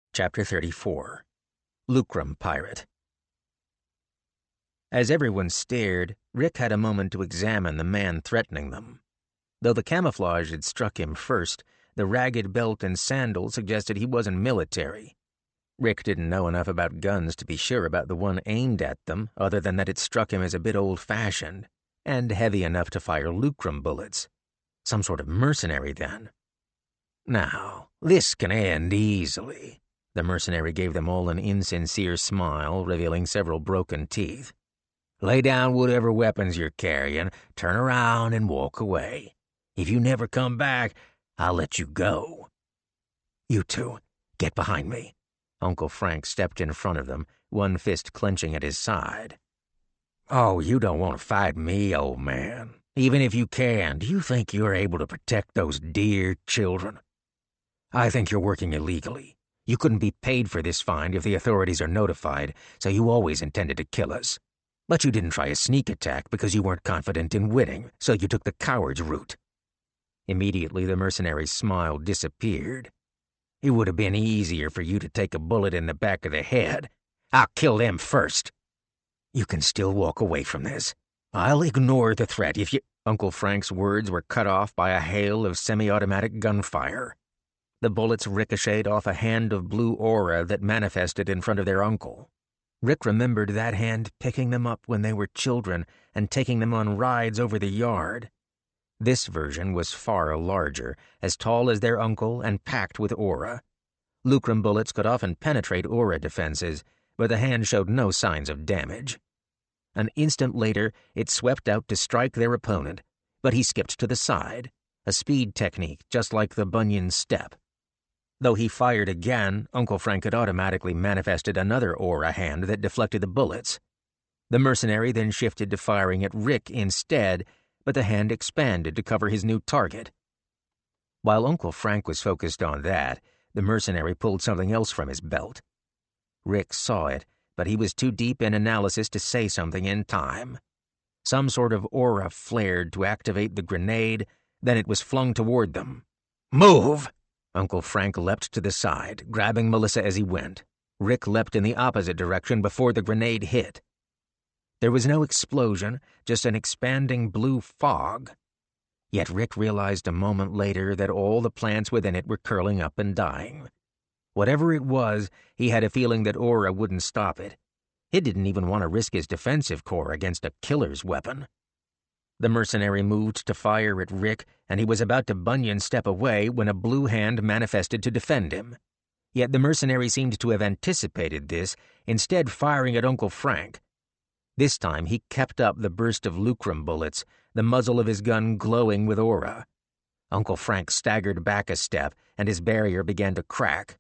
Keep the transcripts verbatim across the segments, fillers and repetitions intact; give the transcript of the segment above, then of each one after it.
Chapter thirty-four. Lucrum Pirate. As everyone stared, Rick had a moment to examine the man threatening them. Though the camouflage had struck him first, the ragged belt and sandals suggested he wasn't military. Rick didn't know enough about guns to be sure about the one aimed at them, other than that it struck him as a bit old-fashioned, and heavy enough to fire lucrum bullets. Some sort of mercenary, then. Now, this can end easily. The mercenary gave them all an insincere smile, revealing several broken teeth. Lay down whatever weapons you're carrying, turn around, and walk away. If you never come back, I'll let you go. You two, get behind me. Uncle Frank stepped in front of them, one fist clenching at his side. Oh, you don't want to fight me, old man. Even if you can, do you think you're able to protect those dear children? I think you're working illegally. You couldn't be paid for this find if the authorities are notified, so you always intended to kill us. But you didn't try a sneak attack because you weren't confident in winning, so you took the coward's route. Immediately, the mercenary's smile disappeared. It would have been easier for you to take a bullet in the back of the head. I'll kill them first. You can still walk away from this. I'll ignore the threat if you— Uncle Frank's words were cut off by a hail of semi-automatic gunfire. The bullets ricocheted off a hand of blue aura that manifested in front of their uncle. Rick remembered that hand picking them up when they were children and taking them on rides over the yard. This version was far larger, as tall as their uncle and packed with aura. Lucrum bullets could often penetrate aura defenses, but the hand showed no signs of damage. An instant later, it swept out to strike their opponent, but he skipped to the side, a speed technique just like the Bunyan step. Though he fired again, Uncle Frank had automatically manifested another aura hand that deflected the bullets. The mercenary then shifted to firing at Rick instead, but the hand expanded to cover his new target. While Uncle Frank was focused on that, the mercenary pulled something else from his belt. Rick saw it, but he was too deep in analysis to say something in time. Some sort of aura flared to activate the grenade, then it was flung toward them. Move! Uncle Frank leapt to the side, grabbing Melissa as he went. Rick leapt in the opposite direction before the grenade hit. There was no explosion, just an expanding blue fog. Yet Rick realized a moment later that all the plants within it were curling up and dying. Whatever it was, he had a feeling that aura wouldn't stop it. He didn't even want to risk his defensive core against a killer's weapon. The mercenary moved to fire at Rick, and he was about to Bunyan step away when a blue hand manifested to defend him. Yet the mercenary seemed to have anticipated this, instead firing at Uncle Frank. This time he kept up the burst of lucrum bullets, the muzzle of his gun glowing with aura. Uncle Frank staggered back a step, and his barrier began to crack.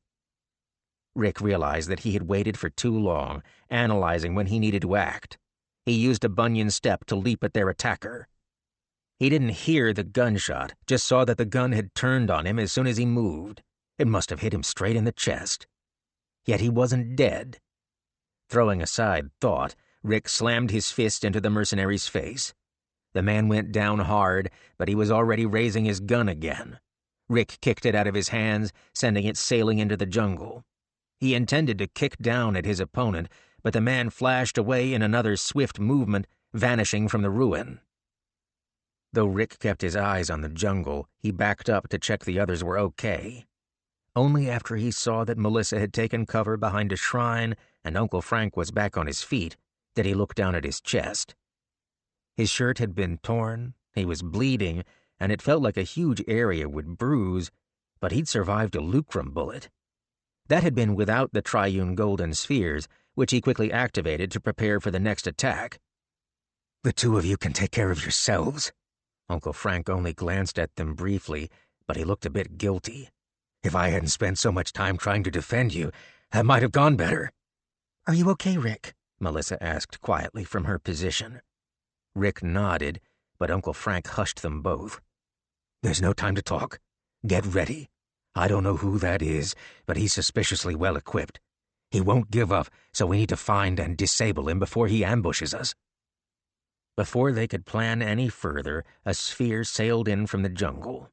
Rick realized that he had waited for too long, analyzing when he needed to act. He used a Bunyan step to leap at their attacker. He didn't hear the gunshot, just saw that the gun had turned on him as soon as he moved. It must have hit him straight in the chest. Yet he wasn't dead. Throwing aside thought, Rick slammed his fist into the mercenary's face. The man went down hard, but he was already raising his gun again. Rick kicked it out of his hands, sending it sailing into the jungle. He intended to kick down at his opponent, but the man flashed away in another swift movement, vanishing from the ruin. Though Rick kept his eyes on the jungle, he backed up to check the others were okay. Only after he saw that Melissa had taken cover behind a shrine and Uncle Frank was back on his feet did he look down at his chest. His shirt had been torn, he was bleeding, and it felt like a huge area would bruise, but he'd survived a lucrum bullet. That had been without the triune golden spheres, which he quickly activated to prepare for the next attack. The two of you can take care of yourselves. Uncle Frank only glanced at them briefly, but he looked a bit guilty. If I hadn't spent so much time trying to defend you, that might have gone better. Are you okay, Rick? Melissa asked quietly from her position. Rick nodded, but Uncle Frank hushed them both. There's no time to talk. Get ready. I don't know who that is, but he's suspiciously well equipped. He won't give up, so we need to find and disable him before he ambushes us. Before they could plan any further, a sphere sailed in from the jungle.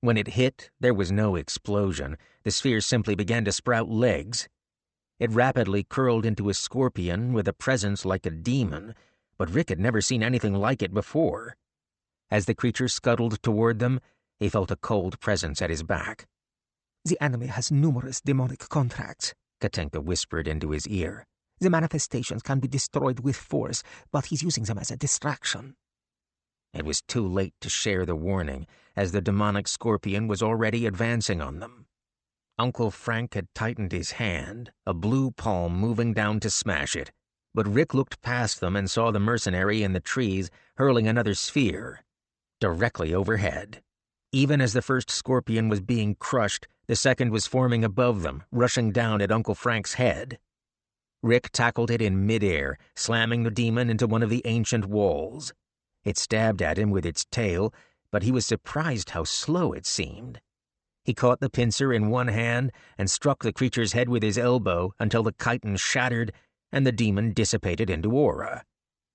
When it hit, there was no explosion. The sphere simply began to sprout legs. It rapidly curled into a scorpion with a presence like a demon, but Rick had never seen anything like it before. As the creature scuttled toward them, he felt a cold presence at his back. "The enemy has numerous demonic contracts," Katenka whispered into his ear. "The manifestations can be destroyed with force, but he's using them as a distraction." It was too late to share the warning, as the demonic scorpion was already advancing on them. Uncle Frank had tightened his hand, a blue palm moving down to smash it, but Rick looked past them and saw the mercenary in the trees hurling another sphere, directly overhead. Even as the first scorpion was being crushed, the second was forming above them, rushing down at Uncle Frank's head. Rick tackled it in midair, slamming the demon into one of the ancient walls. It stabbed at him with its tail, but he was surprised how slow it seemed. He caught the pincer in one hand and struck the creature's head with his elbow until the chitin shattered and the demon dissipated into aura.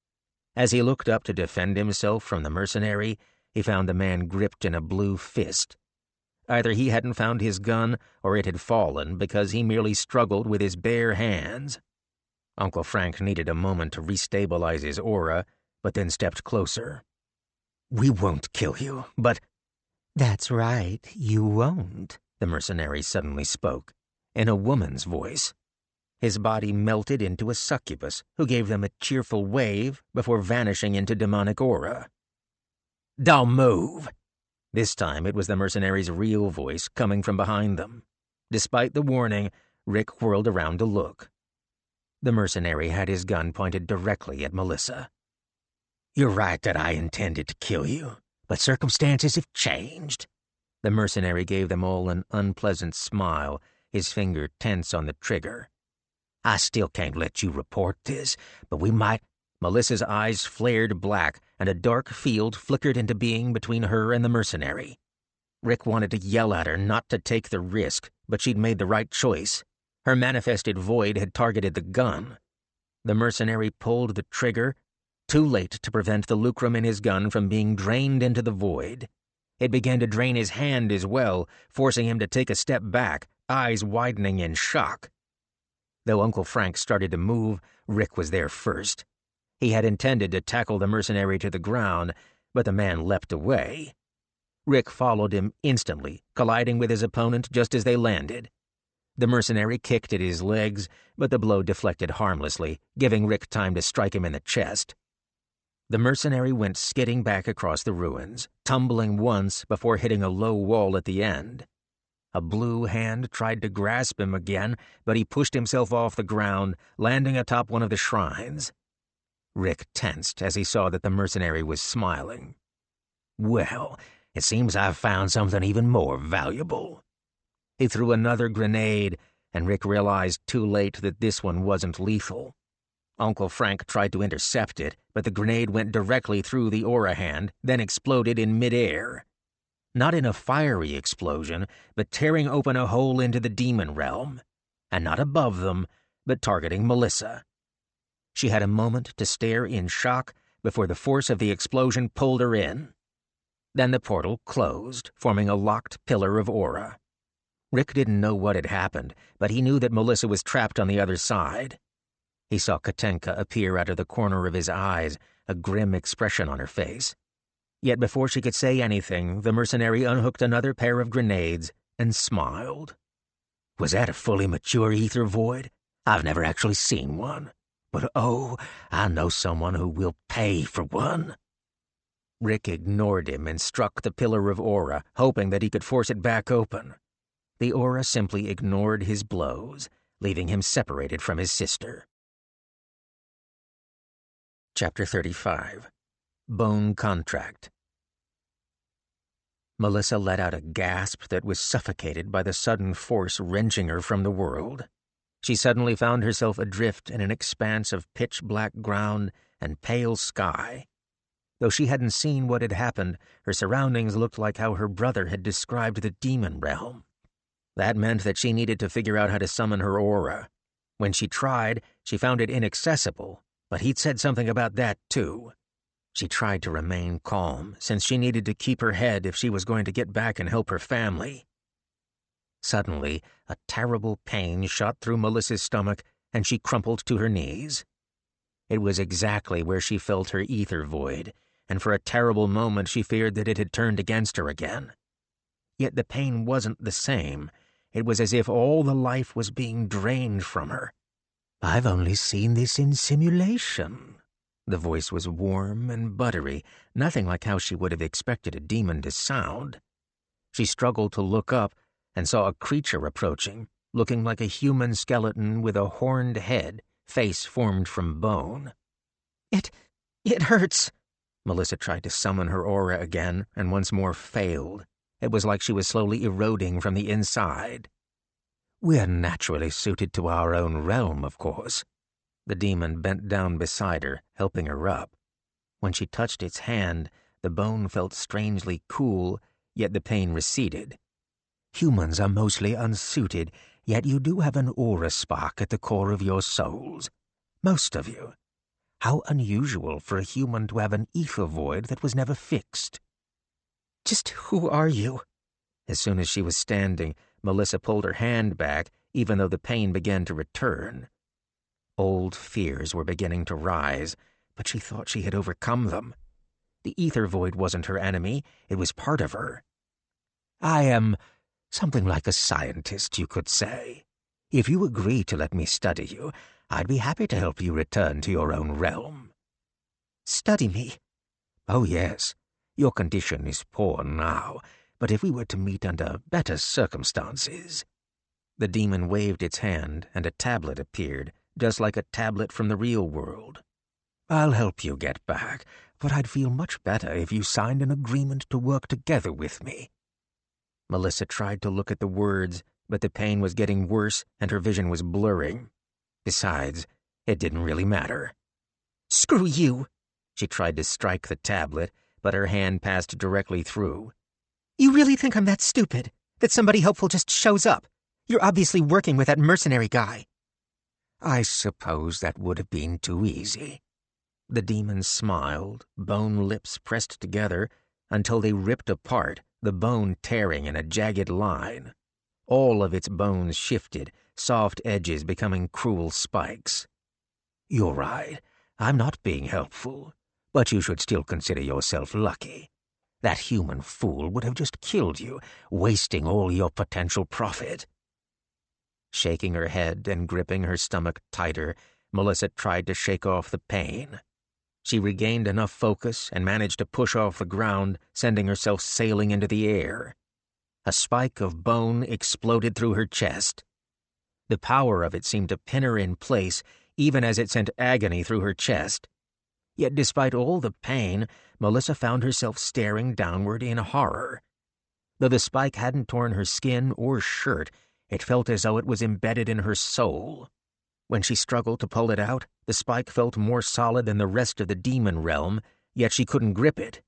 As he looked up to defend himself from the mercenary, he found the man gripped in a blue fist. Either he hadn't found his gun or it had fallen because he merely struggled with his bare hands. Uncle Frank needed a moment to restabilize his aura, but then stepped closer. "We won't kill you, but—" "That's right, you won't," the mercenary suddenly spoke, in a woman's voice. His body melted into a succubus, who gave them a cheerful wave before vanishing into demonic aura. "Don't move!" This time it was the mercenary's real voice coming from behind them. Despite the warning, Rick whirled around to look. The mercenary had his gun pointed directly at Melissa. "You're right that I intended to kill you, but circumstances have changed." The mercenary gave them all an unpleasant smile, his finger tense on the trigger. "I still can't let you report this, but we might—" Melissa's eyes flared black, and a dark field flickered into being between her and the mercenary. Rick wanted to yell at her not to take the risk, but she'd made the right choice. Her manifested void had targeted the gun. The mercenary pulled the trigger, too late to prevent the lucrum in his gun from being drained into the void. It began to drain his hand as well, forcing him to take a step back, eyes widening in shock. Though Uncle Frank started to move, Rick was there first. He had intended to tackle the mercenary to the ground, but the man leapt away. Rick followed him instantly, colliding with his opponent just as they landed. The mercenary kicked at his legs, but the blow deflected harmlessly, giving Rick time to strike him in the chest. The mercenary went skidding back across the ruins, tumbling once before hitting a low wall at the end. A blue hand tried to grasp him again, but he pushed himself off the ground, landing atop one of the shrines. Rick tensed as he saw that the mercenary was smiling. "Well, it seems I've found something even more valuable." He threw another grenade, and Rick realized too late that this one wasn't lethal. Uncle Frank tried to intercept it, but the grenade went directly through the aura hand, then exploded in midair. Not in a fiery explosion, but tearing open a hole into the demon realm. And not above them, but targeting Melissa. She had a moment to stare in shock before the force of the explosion pulled her in. Then the portal closed, forming a locked pillar of aura. Rick didn't know what had happened, but he knew that Melissa was trapped on the other side. He saw Katenka appear out of the corner of his eyes, a grim expression on her face. Yet before she could say anything, the mercenary unhooked another pair of grenades and smiled. "Was that a fully mature ether void? I've never actually seen one. But oh, I know someone who will pay for one." Rick ignored him and struck the pillar of aura, hoping that he could force it back open. The aura simply ignored his blows, leaving him separated from his sister. Chapter thirty-five. Bone Contract. Melissa let out a gasp that was suffocated by the sudden force wrenching her from the world. She suddenly found herself adrift in an expanse of pitch-black ground and pale sky. Though she hadn't seen what had happened, her surroundings looked like how her brother had described the demon realm. That meant that she needed to figure out how to summon her aura. When she tried, she found it inaccessible, but he'd said something about that too. She tried to remain calm, since she needed to keep her head if she was going to get back and help her family. Suddenly, a terrible pain shot through Melissa's stomach, and she crumpled to her knees. It was exactly where she felt her ether void, and for a terrible moment she feared that it had turned against her again. Yet the pain wasn't the same. It was as if all the life was being drained from her. "I've only seen this in simulation." The voice was warm and buttery, nothing like how she would have expected a demon to sound. She struggled to look up and saw a creature approaching, looking like a human skeleton with a horned head, face formed from bone. It... it hurts. Melissa tried to summon her aura again and once more failed. It was like she was slowly eroding from the inside. "We're naturally suited to our own realm, of course." The demon bent down beside her, helping her up. When she touched its hand, the bone felt strangely cool, yet the pain receded. "Humans are mostly unsuited, yet you do have an aura spark at the core of your souls. Most of you. How unusual for a human to have an ether void that was never fixed." "Just who are you?" As soon as she was standing, Melissa pulled her hand back, even though the pain began to return. Old fears were beginning to rise, but she thought she had overcome them. The ether void wasn't her enemy, it was part of her. "I am something like a scientist, you could say. If you agree to let me study you, I'd be happy to help you return to your own realm." "Study me?" "Oh, yes. Your condition is poor now, but if we were to meet under better circumstances—" The demon waved its hand, and a tablet appeared, just like a tablet from the real world. "I'll help you get back, but I'd feel much better if you signed an agreement to work together with me." Melissa tried to look at the words, but the pain was getting worse and her vision was blurring. Besides, it didn't really matter. "Screw you!" She tried to strike the tablet, but her hand passed directly through. "You really think I'm that stupid? That somebody helpful just shows up? You're obviously working with that mercenary guy." "I suppose that would have been too easy." The demon smiled, bone lips pressed together, until they ripped apart, the bone tearing in a jagged line. All of its bones shifted, soft edges becoming cruel spikes. "You're right. I'm not being helpful, but you should still consider yourself lucky. That human fool would have just killed you, wasting all your potential profit." Shaking her head and gripping her stomach tighter, Melissa tried to shake off the pain. She regained enough focus and managed to push off the ground, sending herself sailing into the air. A spike of bone exploded through her chest. The power of it seemed to pin her in place, even as it sent agony through her chest. Yet despite all the pain, Melissa found herself staring downward in horror. Though the spike hadn't torn her skin or shirt, it felt as though it was embedded in her soul. When she struggled to pull it out, the spike felt more solid than the rest of the demon realm, yet she couldn't grip it.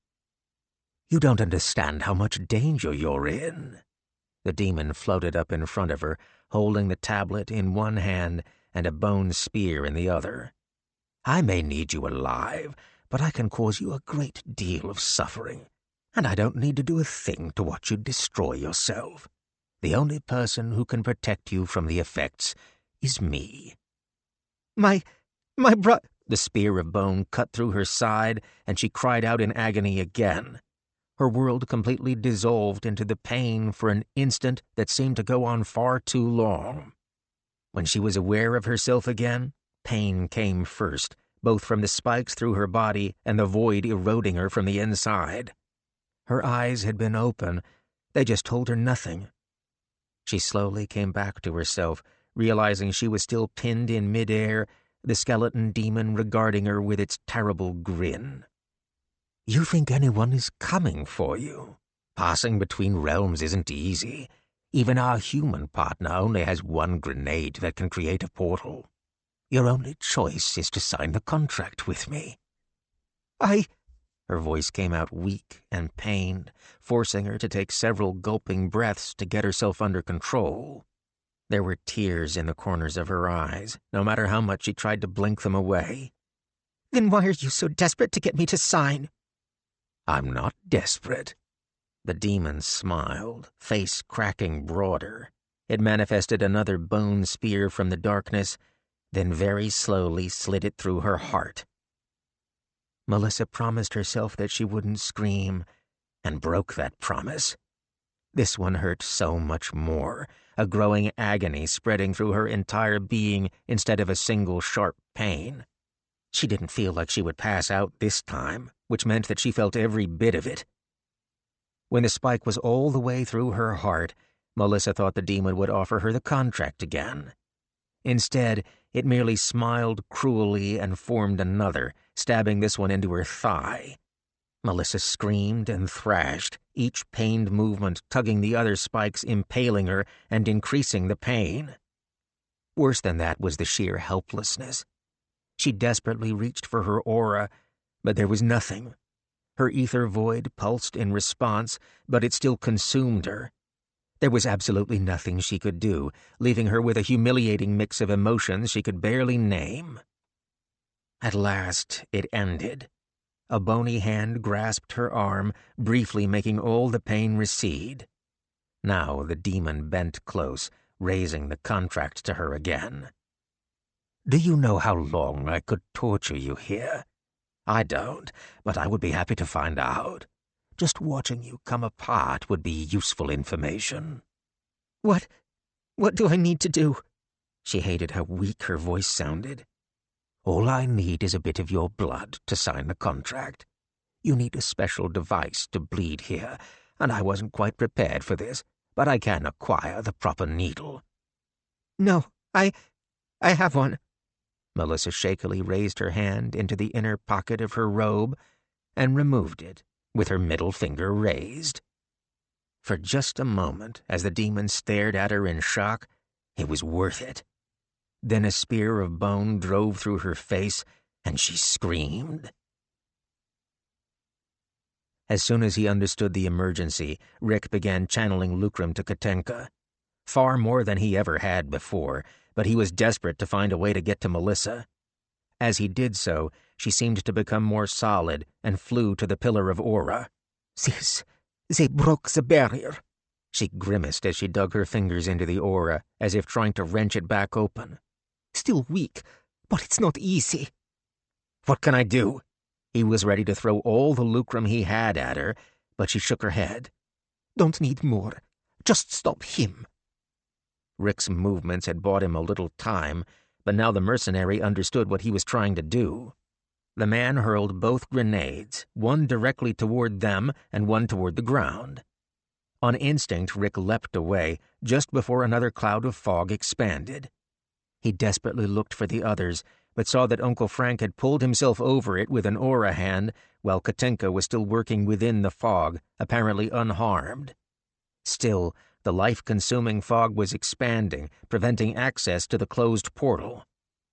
"You don't understand how much danger you're in." The demon floated up in front of her, holding the tablet in one hand and a bone spear in the other. "I may need you alive, but I can cause you a great deal of suffering, and I don't need to do a thing to watch you destroy yourself. The only person who can protect you from the effects is me." My... my bro... The spear of bone cut through her side, and she cried out in agony again. Her world completely dissolved into the pain for an instant that seemed to go on far too long. When she was aware of herself again, pain came first, both from the spikes through her body and the void eroding her from the inside. Her eyes had been open, they just told her nothing. She slowly came back to herself, realizing she was still pinned in midair, the skeleton demon regarding her with its terrible grin. "You think anyone is coming for you? Passing between realms isn't easy. Even our human partner only has one grenade that can create a portal. Your only choice is to sign the contract with me." I... Her voice came out weak and pained, forcing her to take several gulping breaths to get herself under control. There were tears in the corners of her eyes, no matter how much she tried to blink them away. Then why are you so desperate to get me to sign? I'm not desperate. The demon smiled, face cracking broader. It manifested another bone spear from the darkness, then very slowly slid it through her heart. Melissa promised herself that she wouldn't scream, and broke that promise. This one hurt so much more, a growing agony spreading through her entire being instead of a single sharp pain. She didn't feel like she would pass out this time, which meant that she felt every bit of it. When the spike was all the way through her heart, Melissa thought the demon would offer her the contract again. Instead, it merely smiled cruelly and formed another, stabbing this one into her thigh. Melissa screamed and thrashed, each pained movement tugging the other spikes, impaling her and increasing the pain. Worse than that was the sheer helplessness. She desperately reached for her aura, but there was nothing. Her ether void pulsed in response, but it still consumed her. There was absolutely nothing she could do, leaving her with a humiliating mix of emotions she could barely name. At last, it ended. A bony hand grasped her arm, briefly making all the pain recede. Now the demon bent close, raising the contract to her again. Do you know how long I could torture you here? I don't, but I would be happy to find out. Just watching you come apart would be useful information. What? What do I need to do? She hated how weak her voice sounded. All I need is a bit of your blood to sign the contract. You need a special device to bleed here, and I wasn't quite prepared for this, but I can acquire the proper needle. No, I... I have one. Melissa shakily raised her hand into the inner pocket of her robe and removed it, with her middle finger raised. For just a moment, as the demon stared at her in shock, it was worth it. Then a spear of bone drove through her face, and she screamed. As soon as he understood the emergency, Rick began channeling Lucrum to Katenka. Far more than he ever had before, but he was desperate to find a way to get to Melissa. As he did so, she seemed to become more solid and flew to the pillar of aura. This, they broke the barrier. She grimaced as she dug her fingers into the aura, as if trying to wrench it back open. Still weak, but it's not easy. What can I do? He was ready to throw all the lucrum he had at her, but she shook her head. Don't need more. Just stop him. Rick's movements had bought him a little time, but now the mercenary understood what he was trying to do. The man hurled both grenades, one directly toward them and one toward the ground. On instinct, Rick leapt away, just before another cloud of fog expanded. He desperately looked for the others, but saw that Uncle Frank had pulled himself over it with an aura hand, while Katenka was still working within the fog, apparently unharmed. Still, the life-consuming fog was expanding, preventing access to the closed portal.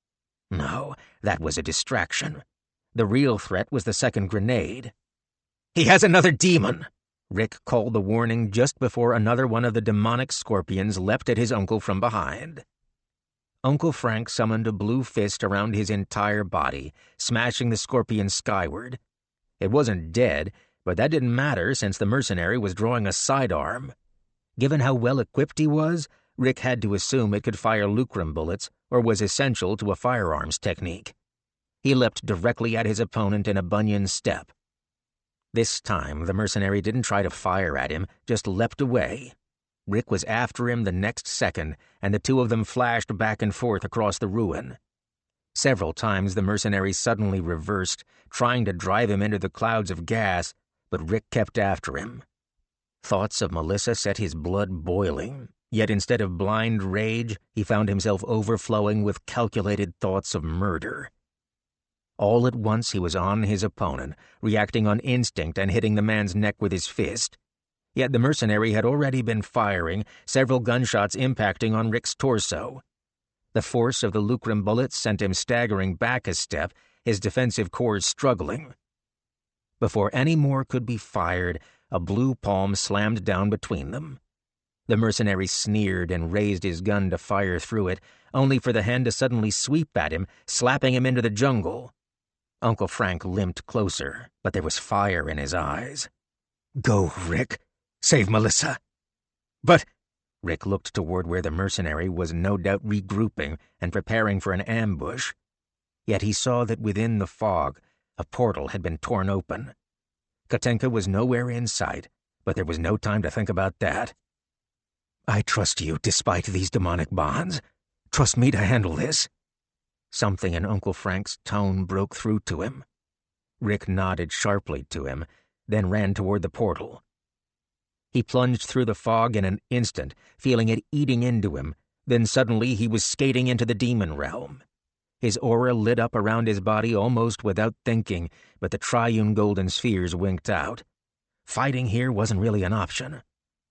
No, that was a distraction. The real threat was the second grenade. He has another demon! Rick called the warning just before another one of the demonic scorpions leapt at his uncle from behind. Uncle Frank summoned a blue fist around his entire body, smashing the scorpion skyward. It wasn't dead, but that didn't matter since the mercenary was drawing a sidearm. Given how well-equipped he was, Rick had to assume it could fire lucrum bullets, or was essential to a firearms technique. He leapt directly at his opponent in a Bunyan step. This time, the mercenary didn't try to fire at him, just leapt away. Rick was after him the next second, and the two of them flashed back and forth across the ruin. Several times the mercenary suddenly reversed, trying to drive him into the clouds of gas, but Rick kept after him. Thoughts of Melissa set his blood boiling, yet instead of blind rage, he found himself overflowing with calculated thoughts of murder. All at once he was on his opponent, reacting on instinct and hitting the man's neck with his fist. Yet the mercenary had already been firing, several gunshots impacting on Rick's torso. The force of the lucrum bullets sent him staggering back a step, his defensive cores struggling. Before any more could be fired, a blue palm slammed down between them. The mercenary sneered and raised his gun to fire through it, only for the hand to suddenly sweep at him, slapping him into the jungle. Uncle Frank limped closer, but there was fire in his eyes. "Go, Rick. Save Melissa." "But—" Rick looked toward where the mercenary was no doubt regrouping and preparing for an ambush. Yet he saw that within the fog, a portal had been torn open. Katenka was nowhere in sight, but there was no time to think about that. "I trust you despite these demonic bonds. Trust me to handle this." Something in Uncle Frank's tone broke through to him. Rick nodded sharply to him, then ran toward the portal. He plunged through the fog in an instant, feeling it eating into him. Then suddenly he was skating into the demon realm. His aura lit up around his body almost without thinking, but the triune golden spheres winked out. Fighting here wasn't really an option.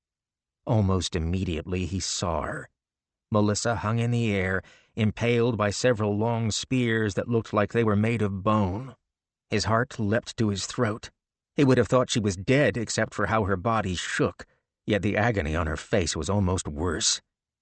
Almost immediately he saw her. Melissa hung in the air, impaled by several long spears that looked like they were made of bone. His heart leapt to his throat. He would have thought she was dead except for how her body shook, yet the agony on her face was almost worse.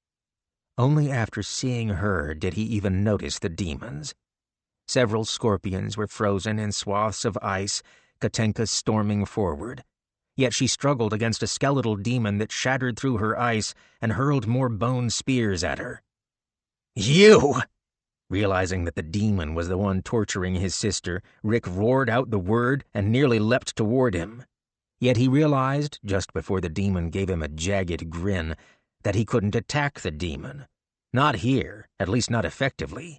Only after seeing her did he even notice the demons. Several scorpions were frozen in swaths of ice, Katenka storming forward. Yet she struggled against a skeletal demon that shattered through her ice and hurled more bone spears at her. "You!" Realizing that the demon was the one torturing his sister, Rick roared out the word and nearly leapt toward him. Yet he realized, just before the demon gave him a jagged grin, that he couldn't attack the demon. Not here, at least not effectively.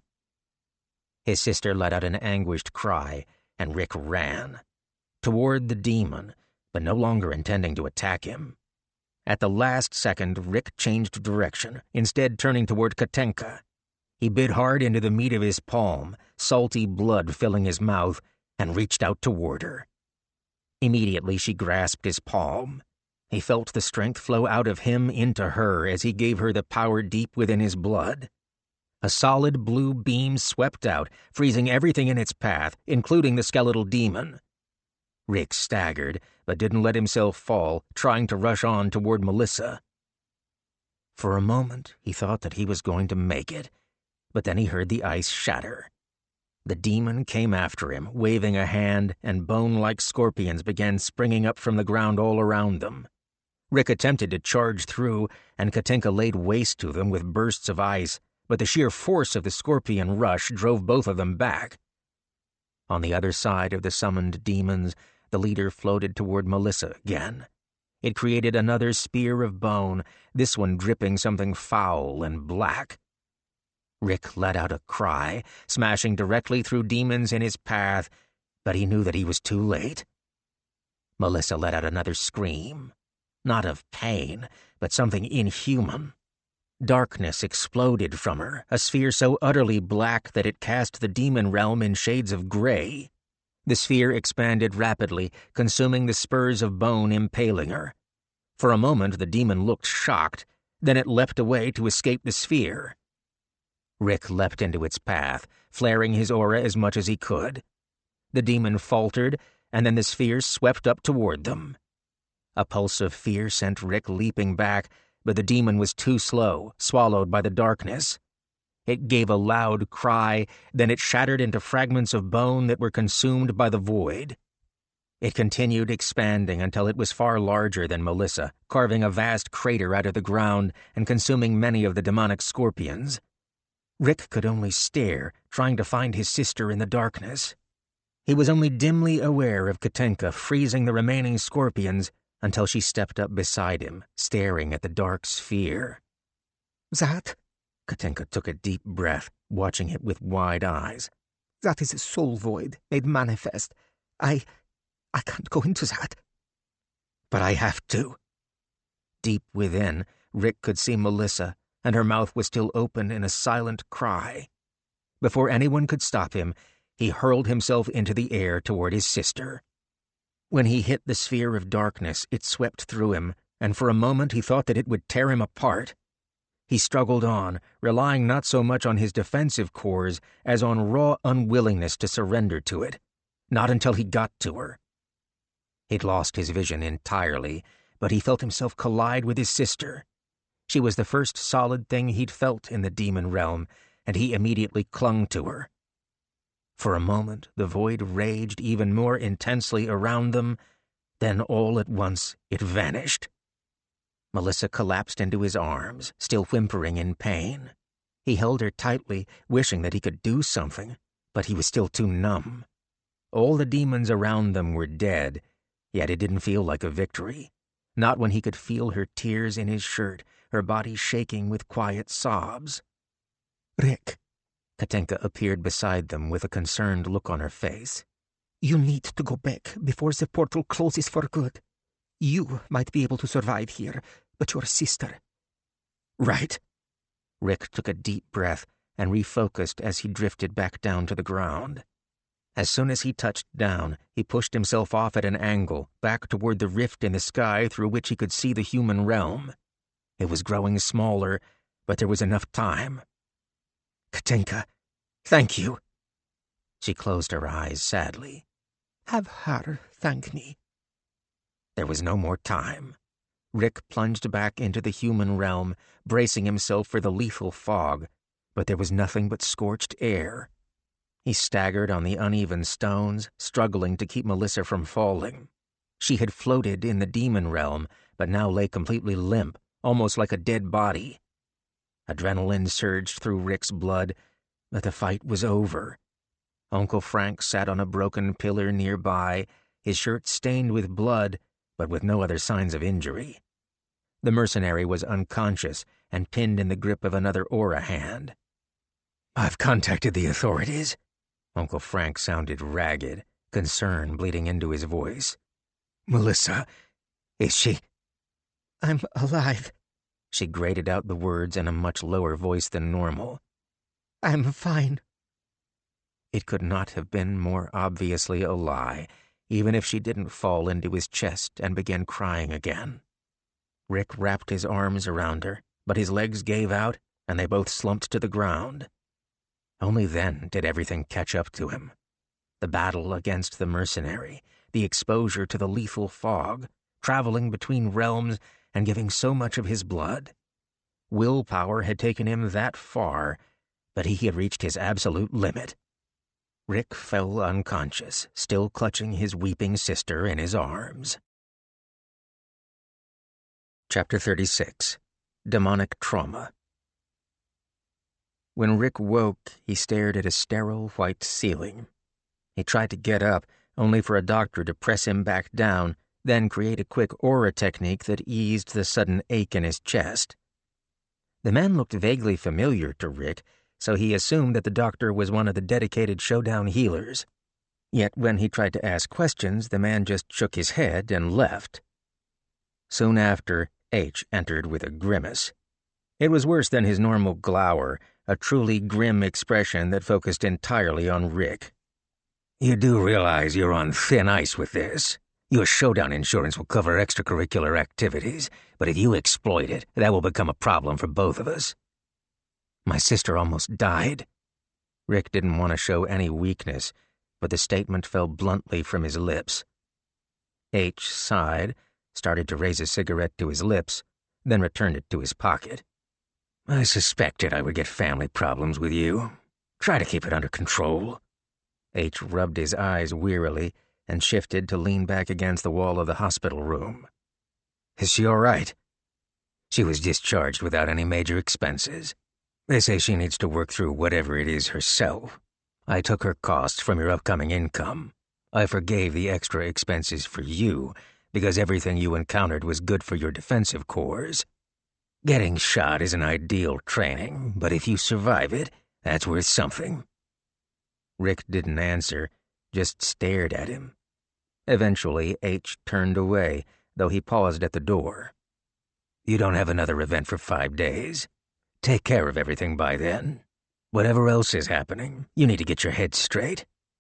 His sister let out an anguished cry, and Rick ran. Toward the demon, but no longer intending to attack him. At the last second, Rick changed direction, instead turning toward Katenka. He bit hard into the meat of his palm, salty blood filling his mouth, and reached out toward her. Immediately she grasped his palm. He felt the strength flow out of him into her as he gave her the power deep within his blood. A solid blue beam swept out, freezing everything in its path, including the skeletal demon. Rick staggered, but didn't let himself fall, trying to rush on toward Melissa. For a moment, he thought that he was going to make it, but then he heard the ice shatter. The demon came after him, waving a hand, and bone-like scorpions began springing up from the ground all around them. Rick attempted to charge through, and Katenka laid waste to them with bursts of ice, but the sheer force of the scorpion rush drove both of them back. On the other side of the summoned demons, the leader floated toward Melissa again. It created another spear of bone, this one dripping something foul and black. Rick let out a cry, smashing directly through demons in his path, but he knew that he was too late. Melissa let out another scream, not of pain, but something inhuman. Darkness exploded from her, a sphere so utterly black that it cast the demon realm in shades of gray. The sphere expanded rapidly, consuming the spurs of bone impaling her. For a moment the demon looked shocked, then it leapt away to escape the sphere. Rick leapt into its path, flaring his aura as much as he could. The demon faltered, and then the sphere swept up toward them. A pulse of fear sent Rick leaping back, but the demon was too slow, swallowed by the darkness. It gave a loud cry, then it shattered into fragments of bone that were consumed by the void. It continued expanding until it was far larger than Melissa, carving a vast crater out of the ground and consuming many of the demonic scorpions. Rick could only stare, trying to find his sister in the darkness. He was only dimly aware of Katenka freezing the remaining scorpions until she stepped up beside him, staring at the dark sphere. "That?" Katenka took a deep breath, watching it with wide eyes. "That is a soul void, made manifest. I... I can't go into that." "But I have to." Deep within, Rick could see Melissa, and her mouth was still open in a silent cry. Before anyone could stop him, he hurled himself into the air toward his sister. When he hit the sphere of darkness, it swept through him, and for a moment he thought that it would tear him apart. He struggled on, relying not so much on his defensive cores as on raw unwillingness to surrender to it, not until he got to her. He'd lost his vision entirely, but he felt himself collide with his sister. She was the first solid thing he'd felt in the demon realm, and he immediately clung to her. For a moment, the void raged even more intensely around them, then all at once it vanished. Melissa collapsed into his arms, still whimpering in pain. He held her tightly, wishing that he could do something, but he was still too numb. All the demons around them were dead, yet it didn't feel like a victory. Not when he could feel her tears in his shirt, her body shaking with quiet sobs. Rick. Katinka appeared beside them with a concerned look on her face. You need to go back before the portal closes for good. You might be able to survive here, but your sister... Right. Rick took a deep breath and refocused as he drifted back down to the ground. As soon as he touched down, he pushed himself off at an angle, back toward the rift in the sky through which he could see the human realm. It was growing smaller, but there was enough time. Katinka, thank you. She closed her eyes sadly. Have her thank me. There was no more time. Rick plunged back into the human realm, bracing himself for the lethal fog, but there was nothing but scorched air. He staggered on the uneven stones, struggling to keep Melissa from falling. She had floated in the demon realm, but now lay completely limp, almost like a dead body. Adrenaline surged through Rick's blood, but the fight was over. Uncle Frank sat on a broken pillar nearby, his shirt stained with blood, but with no other signs of injury. The mercenary was unconscious and pinned in the grip of another aura hand. I've contacted the authorities. Uncle Frank sounded ragged, concern bleeding into his voice. Melissa, is she... I'm alive. She grated out the words in a much lower voice than normal. I'm fine. It could not have been more obviously a lie, even if she didn't fall into his chest and began crying again. Rick wrapped his arms around her, but his legs gave out, and they both slumped to the ground. Only then did everything catch up to him. The battle against the mercenary, the exposure to the lethal fog, traveling between realms and giving so much of his blood. Willpower had taken him that far, but he had reached his absolute limit. Rick fell unconscious, still clutching his weeping sister in his arms. Chapter thirty-six. Demonic Trauma. When Rick woke, he stared at a sterile white ceiling. He tried to get up, only for a doctor to press him back down, then create a quick aura technique that eased the sudden ache in his chest. The man looked vaguely familiar to Rick, so he assumed that the doctor was one of the dedicated showdown healers. Yet when he tried to ask questions, the man just shook his head and left. Soon after, H entered with a grimace. It was worse than his normal glower, a truly grim expression that focused entirely on Rick. You do realize you're on thin ice with this. Your showdown insurance will cover extracurricular activities, but if you exploit it, that will become a problem for both of us. My sister almost died. Rick didn't want to show any weakness, but the statement fell bluntly from his lips. H sighed, started to raise a cigarette to his lips, then returned it to his pocket. I suspected I would get family problems with you. Try to keep it under control. H rubbed his eyes wearily and shifted to lean back against the wall of the hospital room. Is she all right? She was discharged without any major expenses. They say she needs to work through whatever it is herself. I took her costs from your upcoming income. I forgave the extra expenses for you because everything you encountered was good for your defensive cores. Getting shot is an ideal training, but if you survive it, that's worth something. Rick didn't answer, just stared at him. Eventually, H turned away, though he paused at the door. You don't have another event for five days. Take care of everything by then. Whatever else is happening, you need to get your head straight.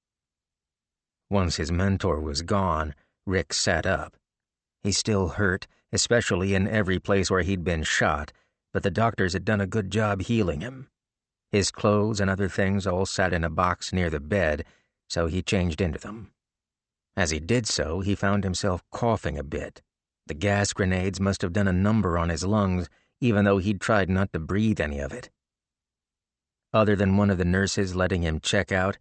Once his mentor was gone, Rick sat up. He still hurt, especially in every place where he'd been shot, but the doctors had done a good job healing him. His clothes and other things all sat in a box near the bed, so he changed into them. As he did so, he found himself coughing a bit. The gas grenades must have done a number on his lungs, even though he'd tried not to breathe any of it. Other than one of the nurses letting him check out,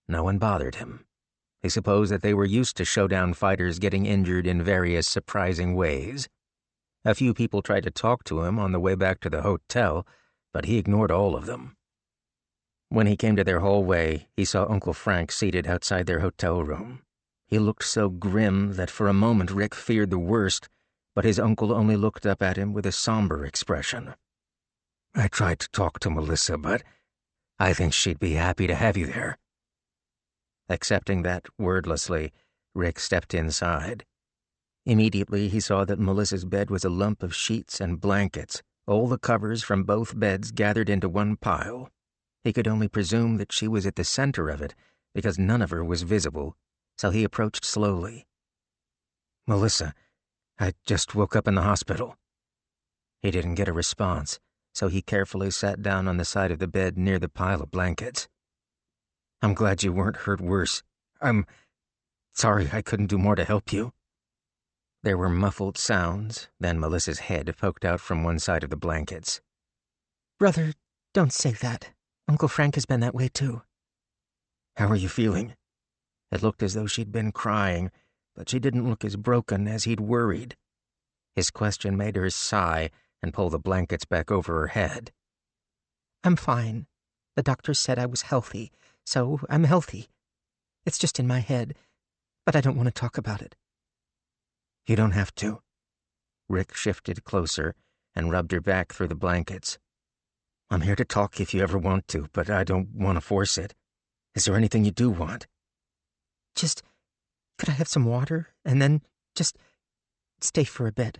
No one bothered him. He supposed that they were used to showdown fighters getting injured in various surprising ways. A few people tried to talk to him on the way back to the hotel, but he ignored all of them. When he came to their hallway, he saw Uncle Frank seated outside their hotel room. He looked so grim that for a moment Rick feared the worst, but his uncle only looked up at him with a somber expression. I tried to talk to Melissa, but I think she'd be happy to have you there. Accepting that wordlessly, Rick stepped inside. Immediately he saw that Melissa's bed was a lump of sheets and blankets, all the covers from both beds gathered into one pile. He could only presume that she was at the center of it, because none of her was visible, so he approached slowly. Melissa, I just woke up in the hospital. He didn't get a response, so he carefully sat down on the side of the bed near the pile of blankets. I'm glad you weren't hurt worse. I'm sorry I couldn't do more to help you. There were muffled sounds, then Melissa's head poked out from one side of the blankets. Brother, don't say that. Uncle Frank has been that way too. How are you feeling? It looked as though she'd been crying, but she didn't look as broken as he'd worried. His question made her sigh and pull the blankets back over her head. I'm fine. The doctor said I was healthy, so I'm healthy. It's just in my head, but I don't want to talk about it. You don't have to. Rick shifted closer and rubbed her back through the blankets. I'm here to talk if you ever want to, but I don't want to force it. Is there anything you do want? Just, could I have some water, and then just stay for a bit?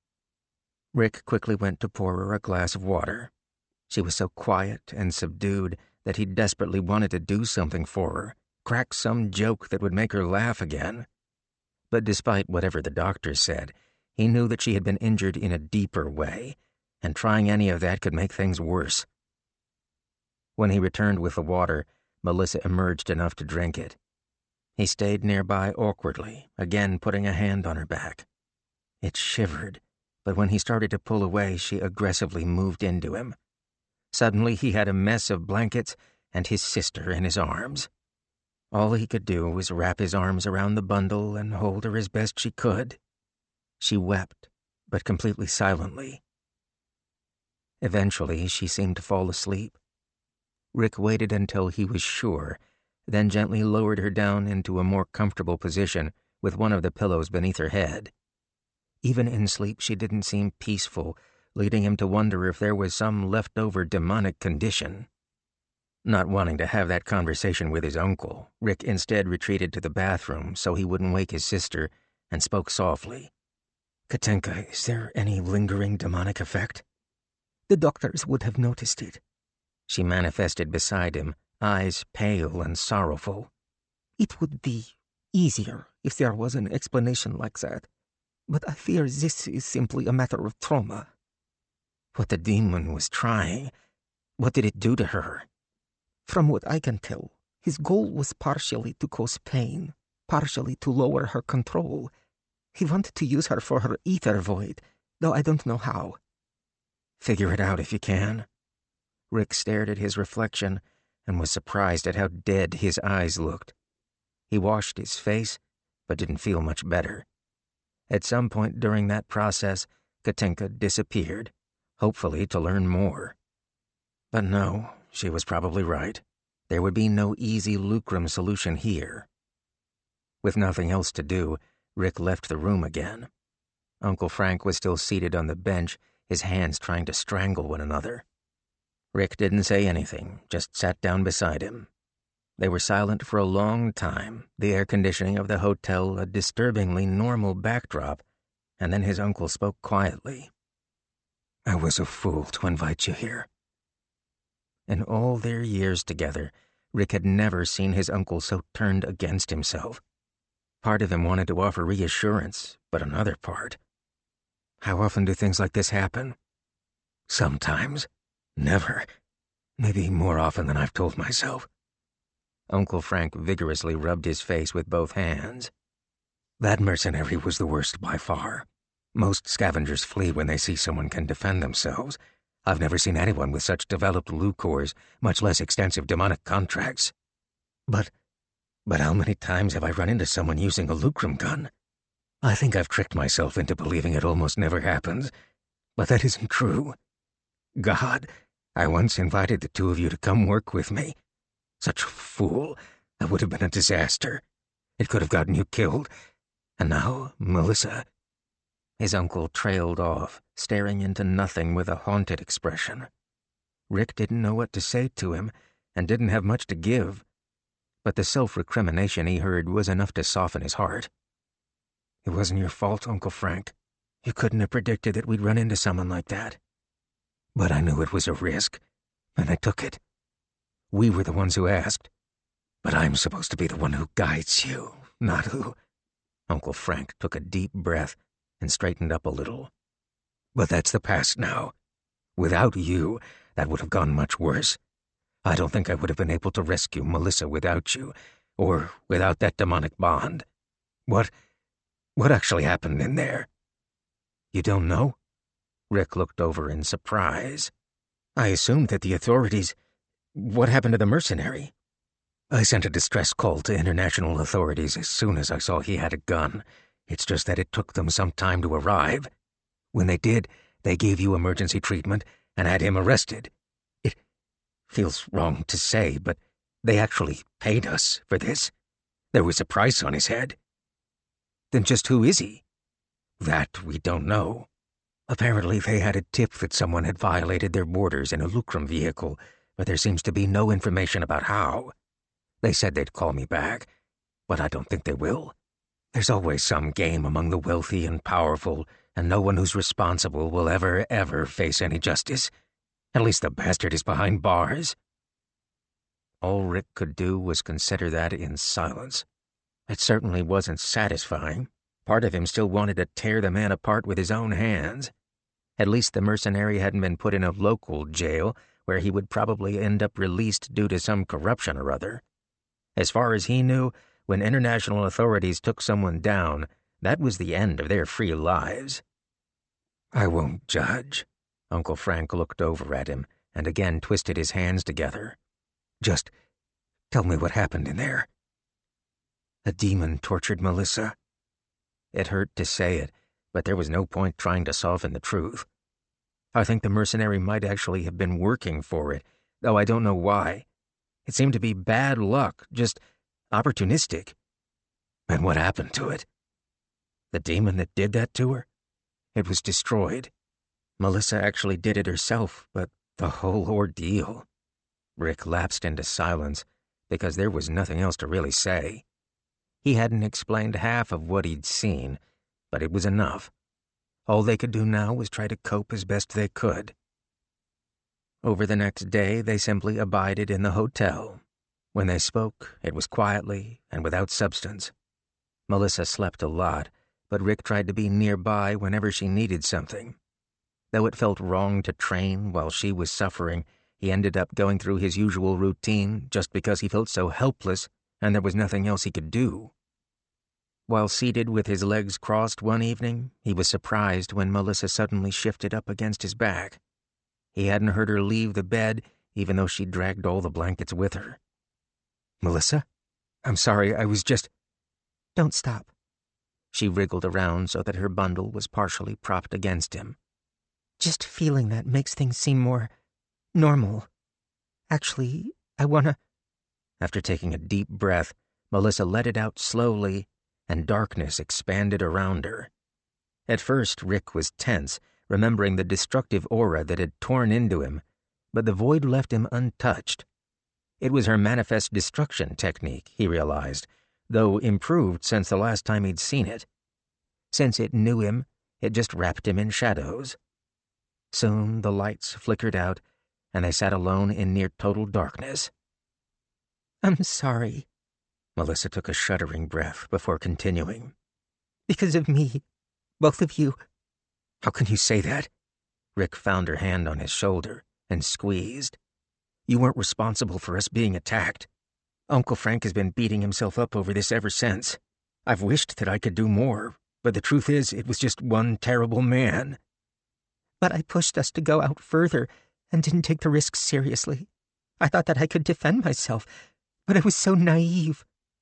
Rick quickly went to pour her a glass of water. She was so quiet and subdued that he desperately wanted to do something for her, crack some joke that would make her laugh again. But despite whatever the doctor said, he knew that she had been injured in a deeper way, and trying any of that could make things worse. When he returned with the water, Melissa emerged enough to drink it. He stayed nearby awkwardly, again putting a hand on her back. It shivered, but when he started to pull away, she aggressively moved into him. Suddenly he had a mess of blankets and his sister in his arms. All he could do was wrap his arms around the bundle and hold her as best she could. She wept, but completely silently. Eventually, she seemed to fall asleep. Rick waited until he was sure, then gently lowered her down into a more comfortable position with one of the pillows beneath her head. Even in sleep, she didn't seem peaceful, leading him to wonder if there was some leftover demonic condition. Not wanting to have that conversation with his uncle, Rick instead retreated to the bathroom so he wouldn't wake his sister and spoke softly. Katenka, is there any lingering demonic effect? The doctors would have noticed it. She manifested beside him, eyes pale and sorrowful. It would be easier if there was an explanation like that, but I fear this is simply a matter of trauma. What the demon was trying, what did it do to her? From what I can tell, his goal was partially to cause pain, partially to lower her control. He wanted to use her for her ether void, though I don't know how. Figure it out if you can. Rick stared at his reflection and was surprised at how dead his eyes looked. He washed his face, but didn't feel much better. At some point during that process, Katenka disappeared, hopefully to learn more. But no, she was probably right. There would be no easy lucrum solution here. With nothing else to do, Rick left the room again. Uncle Frank was still seated on the bench, his hands trying to strangle one another. Rick didn't say anything, just sat down beside him. They were silent for a long time, the air conditioning of the hotel a disturbingly normal backdrop, and then his uncle spoke quietly. I was a fool to invite you here. In all their years together, Rick had never seen his uncle so turned against himself. Part of him wanted to offer reassurance, but another part... How often do things like this happen? Sometimes. Never. Maybe more often than I've told myself. Uncle Frank vigorously rubbed his face with both hands. That mercenary was the worst by far. Most scavengers flee when they see someone can defend themselves. I've never seen anyone with such developed lucors, much less extensive demonic contracts. But But how many times have I run into someone using a lucrum gun? I think I've tricked myself into believing it almost never happens, but that isn't true. God, I once invited the two of you to come work with me. Such a fool. That would have been a disaster. It could have gotten you killed. And now, Melissa..." His uncle trailed off, staring into nothing with a haunted expression. Rick didn't know what to say to him, and didn't have much to give. But the self-recrimination he heard was enough to soften his heart. "It wasn't your fault, Uncle Frank. You couldn't have predicted that we'd run into someone like that." "But I knew it was a risk, and I took it. We were the ones who asked. But I'm supposed to be the one who guides you, not who..." Uncle Frank took a deep breath and straightened up a little. "But that's the past now. Without you, that would have gone much worse. I don't think I would have been able to rescue Melissa without you, or without that demonic bond. What... what actually happened in there?" "You don't know?" Rick looked over in surprise. "I assumed that the authorities... What happened to the mercenary?" "I sent a distress call to international authorities as soon as I saw he had a gun. It's just that it took them some time to arrive. When they did, they gave you emergency treatment and had him arrested. It feels wrong to say, but they actually paid us for this. There was a price on his head." "Then just who is he?" "That we don't know. Apparently they had a tip that someone had violated their borders in a lucrum vehicle, but there seems to be no information about how. They said they'd call me back, but I don't think they will. There's always some game among the wealthy and powerful, and no one who's responsible will ever, ever face any justice. At least the bastard is behind bars." All Rick could do was consider that in silence. It certainly wasn't satisfying. Part of him still wanted to tear the man apart with his own hands. At least the mercenary hadn't been put in a local jail, where he would probably end up released due to some corruption or other. As far as he knew, when international authorities took someone down, that was the end of their free lives. "I won't judge." Uncle Frank looked over at him and again twisted his hands together. "Just tell me what happened in there." "A demon tortured Melissa." It hurt to say it, but there was no point trying to soften the truth. "I think the mercenary might actually have been working for it, though I don't know why. It seemed to be bad luck, just opportunistic." "And what happened to it?" "The demon that did that to her? It was destroyed. Melissa actually did it herself, but the whole ordeal..." Rick lapsed into silence, because there was nothing else to really say. He hadn't explained half of what he'd seen, but it was enough. All they could do now was try to cope as best they could. Over the next day, they simply abided in the hotel. When they spoke, it was quietly and without substance. Melissa slept a lot, but Rick tried to be nearby whenever she needed something. Though it felt wrong to train while she was suffering, he ended up going through his usual routine just because he felt so helpless and there was nothing else he could do. While seated with his legs crossed one evening, he was surprised when Melissa suddenly shifted up against his back. He hadn't heard her leave the bed, even though she'd dragged all the blankets with her. "Melissa? I'm sorry, I was just..." "Don't stop." She wriggled around so that her bundle was partially propped against him. "Just feeling that makes things seem more normal. Actually, I wanna..." After taking a deep breath, Melissa let it out slowly, and darkness expanded around her. At first, Rick was tense, remembering the destructive aura that had torn into him, but the void left him untouched. It was her manifest destruction technique, he realized, though improved since the last time he'd seen it. Since it knew him, it just wrapped him in shadows. Soon the lights flickered out, and they sat alone in near total darkness. "I'm sorry." Melissa took a shuddering breath before continuing. "Because of me. Both of you." "How can you say that?" Rick found her hand on his shoulder and squeezed. "You weren't responsible for us being attacked. Uncle Frank has been beating himself up over this ever since. I've wished that I could do more, but the truth is it was just one terrible man." "But I pushed us to go out further and didn't take the risks seriously. I thought that I could defend myself, but I was so naive."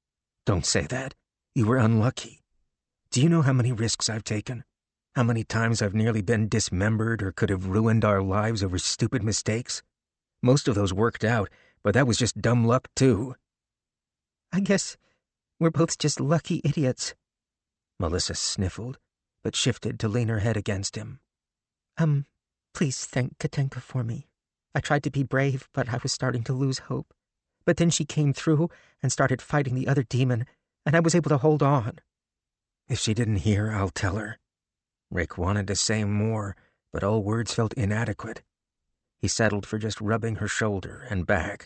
Don't say that. You were unlucky. Do you know how many risks I've taken? How many times I've nearly been dismembered or could have ruined our lives over stupid mistakes? Most of those worked out, but that was just dumb luck, too. I guess we're both just lucky idiots. Melissa sniffled, but shifted to lean her head against him. Um, please thank Katenka for me. I tried to be brave, but I was starting to lose hope. But then she came through and started fighting the other demon, and I was able to hold on. If she didn't hear, I'll tell her. Rick wanted to say more, but all words felt inadequate. He settled for just rubbing her shoulder and back.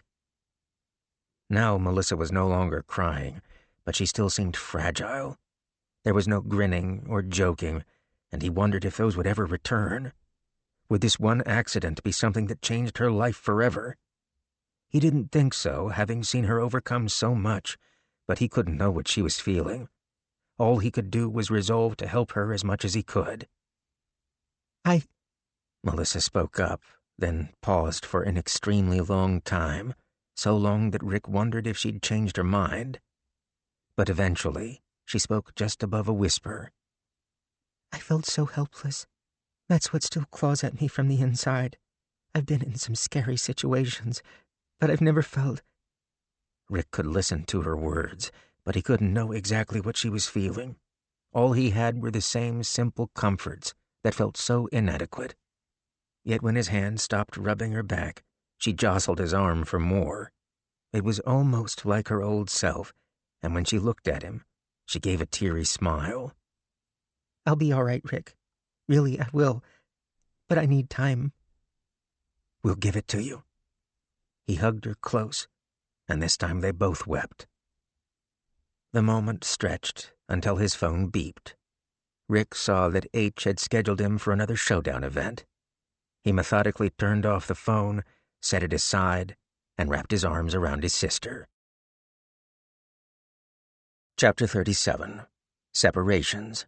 Now Melissa was no longer crying, but she still seemed fragile. There was no grinning or joking, and he wondered if those would ever return. Would this one accident be something that changed her life forever? He didn't think so, having seen her overcome so much, but he couldn't know what she was feeling. All he could do was resolve to help her as much as he could. I... Melissa spoke up, then paused for an extremely long time, so long that Rick wondered if she'd changed her mind. But eventually, she spoke just above a whisper. I felt so helpless. That's what still claws at me from the inside. I've been in some scary situations, but I've never felt... Rick could listen to her words, but he couldn't know exactly what she was feeling. All he had were the same simple comforts that felt so inadequate. Yet when his hand stopped rubbing her back, she jostled his arm for more. It was almost like her old self, and when she looked at him, she gave a teary smile. I'll be all right, Rick. Really, I will. But I need time. We'll give it to you. He hugged her close, and this time they both wept. The moment stretched until his phone beeped. Rick saw that H had scheduled him for another showdown event. He methodically turned off the phone, set it aside, and wrapped his arms around his sister. Chapter thirty-seven. Separations.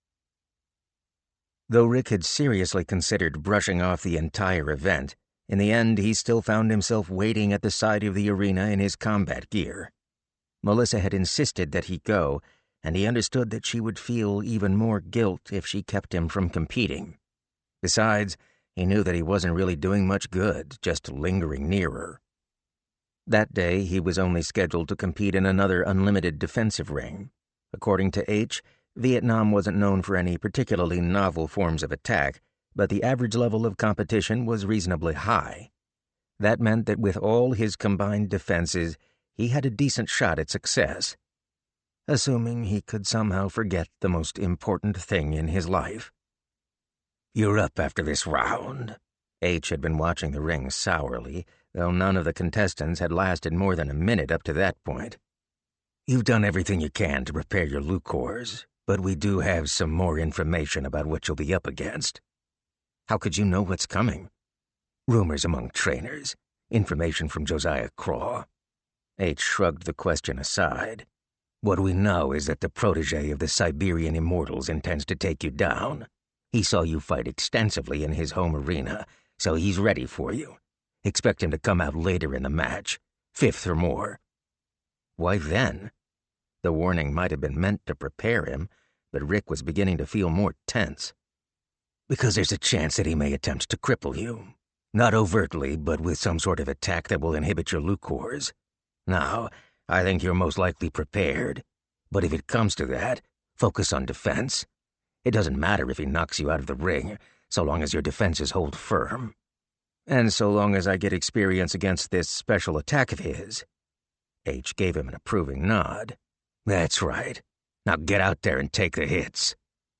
Though Rick had seriously considered brushing off the entire event, in the end he still found himself waiting at the side of the arena in his combat gear. Melissa had insisted that he go, and he understood that she would feel even more guilt if she kept him from competing. Besides, he knew that he wasn't really doing much good, just lingering near her. That day, he was only scheduled to compete in another unlimited defensive ring. According to H, Vietnam wasn't known for any particularly novel forms of attack, but the average level of competition was reasonably high. That meant that with all his combined defenses, he had a decent shot at success, assuming he could somehow forget the most important thing in his life. You're up after this round. H had been watching the ring sourly, though none of the contestants had lasted more than a minute up to that point. You've done everything you can to prepare your Lucors, but we do have some more information about what you'll be up against. How could you know what's coming? Rumors among trainers, information from Josiah Craw. H shrugged the question aside. What we know is that the protege of the Siberian Immortals intends to take you down. He saw you fight extensively in his home arena, so he's ready for you. Expect him to come out later in the match, fifth or more. Why then? The warning might have been meant to prepare him, but Rick was beginning to feel more tense. Because there's a chance that he may attempt to cripple you. Not overtly, but with some sort of attack that will inhibit your Lucors. Now, I think you're most likely prepared, but if it comes to that, focus on defense. It doesn't matter if he knocks you out of the ring, so long as your defenses hold firm. And so long as I get experience against this special attack of his. H gave him an approving nod. That's right. Now get out there and take the hits.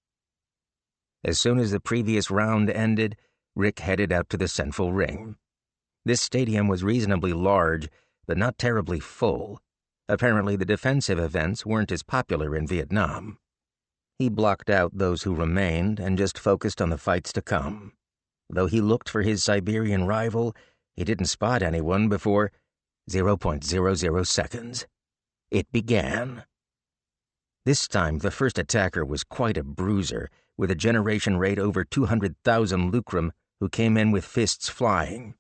As soon as the previous round ended, Rick headed out to the central ring. This stadium was reasonably large, but not terribly full. Apparently the defensive events weren't as popular in Vietnam. He blocked out those who remained and just focused on the fights to come. Though he looked for his Siberian rival, he didn't spot anyone before zero point zero zero seconds. It began. This time, the first attacker was quite a bruiser, with a generation rate over two hundred thousand lucrum, who came in with fists flying.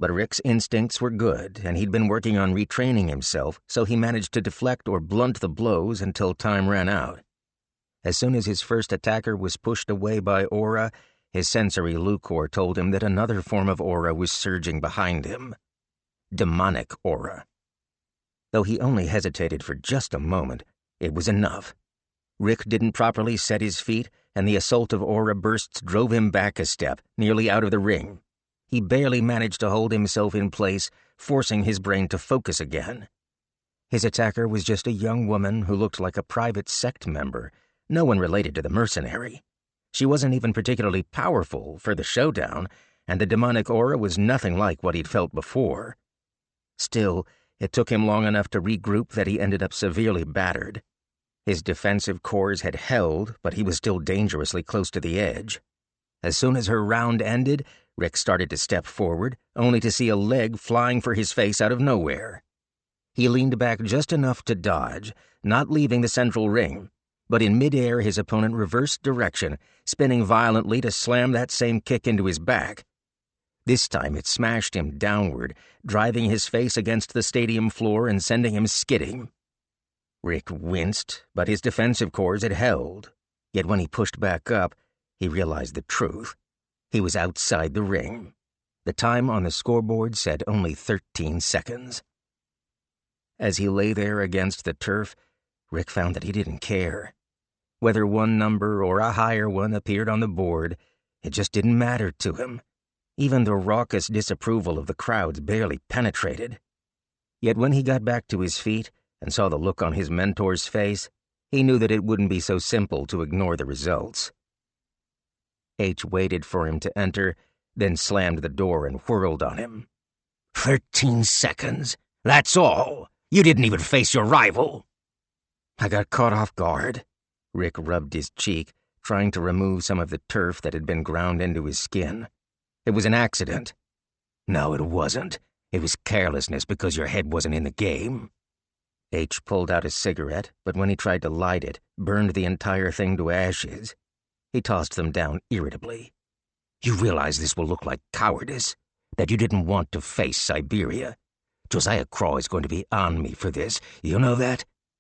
But Rick's instincts were good, and he'd been working on retraining himself, so he managed to deflect or blunt the blows until time ran out. As soon as his first attacker was pushed away by aura, his sensory lucor told him that another form of aura was surging behind him. Demonic aura. Though he only hesitated for just a moment, it was enough. Rick didn't properly set his feet, and the assault of aura bursts drove him back a step, nearly out of the ring. He barely managed to hold himself in place, forcing his brain to focus again. His attacker was just a young woman who looked like a private sect member, no one related to the mercenary. She wasn't even particularly powerful for the showdown, and the demonic aura was nothing like what he'd felt before. Still, it took him long enough to regroup that he ended up severely battered. His defensive cores had held, but he was still dangerously close to the edge. As soon as her round ended, Rick started to step forward, only to see a leg flying for his face out of nowhere. He leaned back just enough to dodge, not leaving the central ring, but in midair his opponent reversed direction, spinning violently to slam that same kick into his back. This time it smashed him downward, driving his face against the stadium floor and sending him skidding. Rick winced, but his defensive cores had held. Yet when he pushed back up, he realized the truth. He was outside the ring. The time on the scoreboard said only thirteen seconds. As he lay there against the turf, Rick found that he didn't care. Whether one number or a higher one appeared on the board, it just didn't matter to him. Even the raucous disapproval of the crowds barely penetrated. Yet when he got back to his feet and saw the look on his mentor's face, he knew that it wouldn't be so simple to ignore the results. H waited for him to enter, then slammed the door and whirled on him. Thirteen seconds. That's all. You didn't even face your rival. I got caught off guard. Rick rubbed his cheek, trying to remove some of the turf that had been ground into his skin. It was an accident. No, it wasn't. It was carelessness because your head wasn't in the game. H pulled out a cigarette, but when he tried to light it, burned the entire thing to ashes. He tossed them down irritably. You realize this will look like cowardice? That you didn't want to face Siberia? Josiah Craw is going to be on me for this, you know that?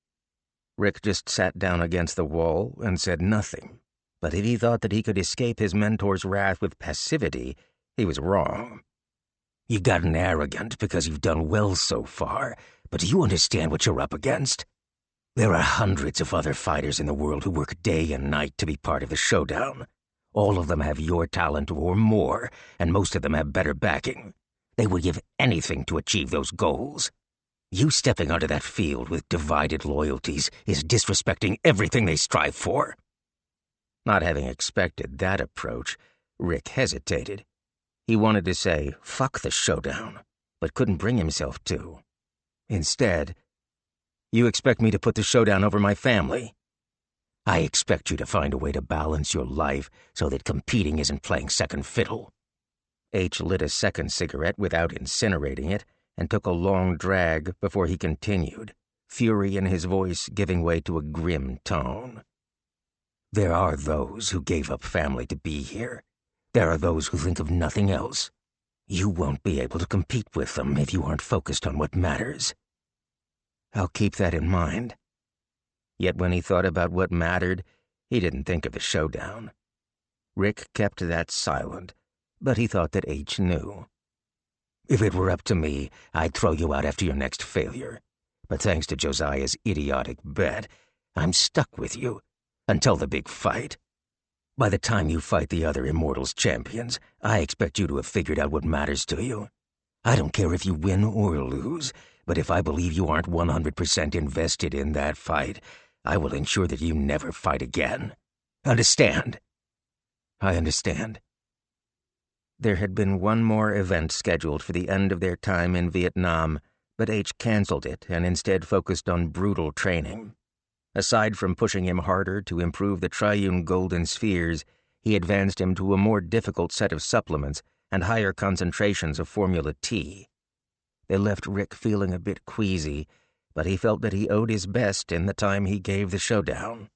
Rick just sat down against the wall and said nothing. But if he thought that he could escape his mentor's wrath with passivity, he was wrong. You've gotten arrogant because you've done well so far, but do you understand what you're up against? There are hundreds of other fighters in the world who work day and night to be part of the showdown. All of them have your talent or more, and most of them have better backing. They would give anything to achieve those goals. You stepping onto that field with divided loyalties is disrespecting everything they strive for. Not having expected that approach, Rick hesitated. He wanted to say, fuck the showdown, but couldn't bring himself to. Instead, you expect me to put the showdown over my family? I expect you to find a way to balance your life so that competing isn't playing second fiddle. H lit a second cigarette without incinerating it and took a long drag before he continued, fury in his voice giving way to a grim tone. There are those who gave up family to be here. There are those who think of nothing else. You won't be able to compete with them if you aren't focused on what matters. I'll keep that in mind. Yet when he thought about what mattered, he didn't think of the showdown. Rick kept that silent, but he thought that H knew. If it were up to me, I'd throw you out after your next failure. But thanks to Josiah's idiotic bet, I'm stuck with you until the big fight. By the time you fight the other Immortals champions, I expect you to have figured out what matters to you. I don't care if you win or lose, but if I believe you aren't one hundred percent invested in that fight, I will ensure that you never fight again. Understand? I understand. There had been one more event scheduled for the end of their time in Vietnam, but H canceled it and instead focused on brutal training. Aside from pushing him harder to improve the triune golden spheres, he advanced him to a more difficult set of supplements and higher concentrations of Formula T. They left Rick feeling a bit queasy, but he felt that he owed his best in the time he gave the showdown.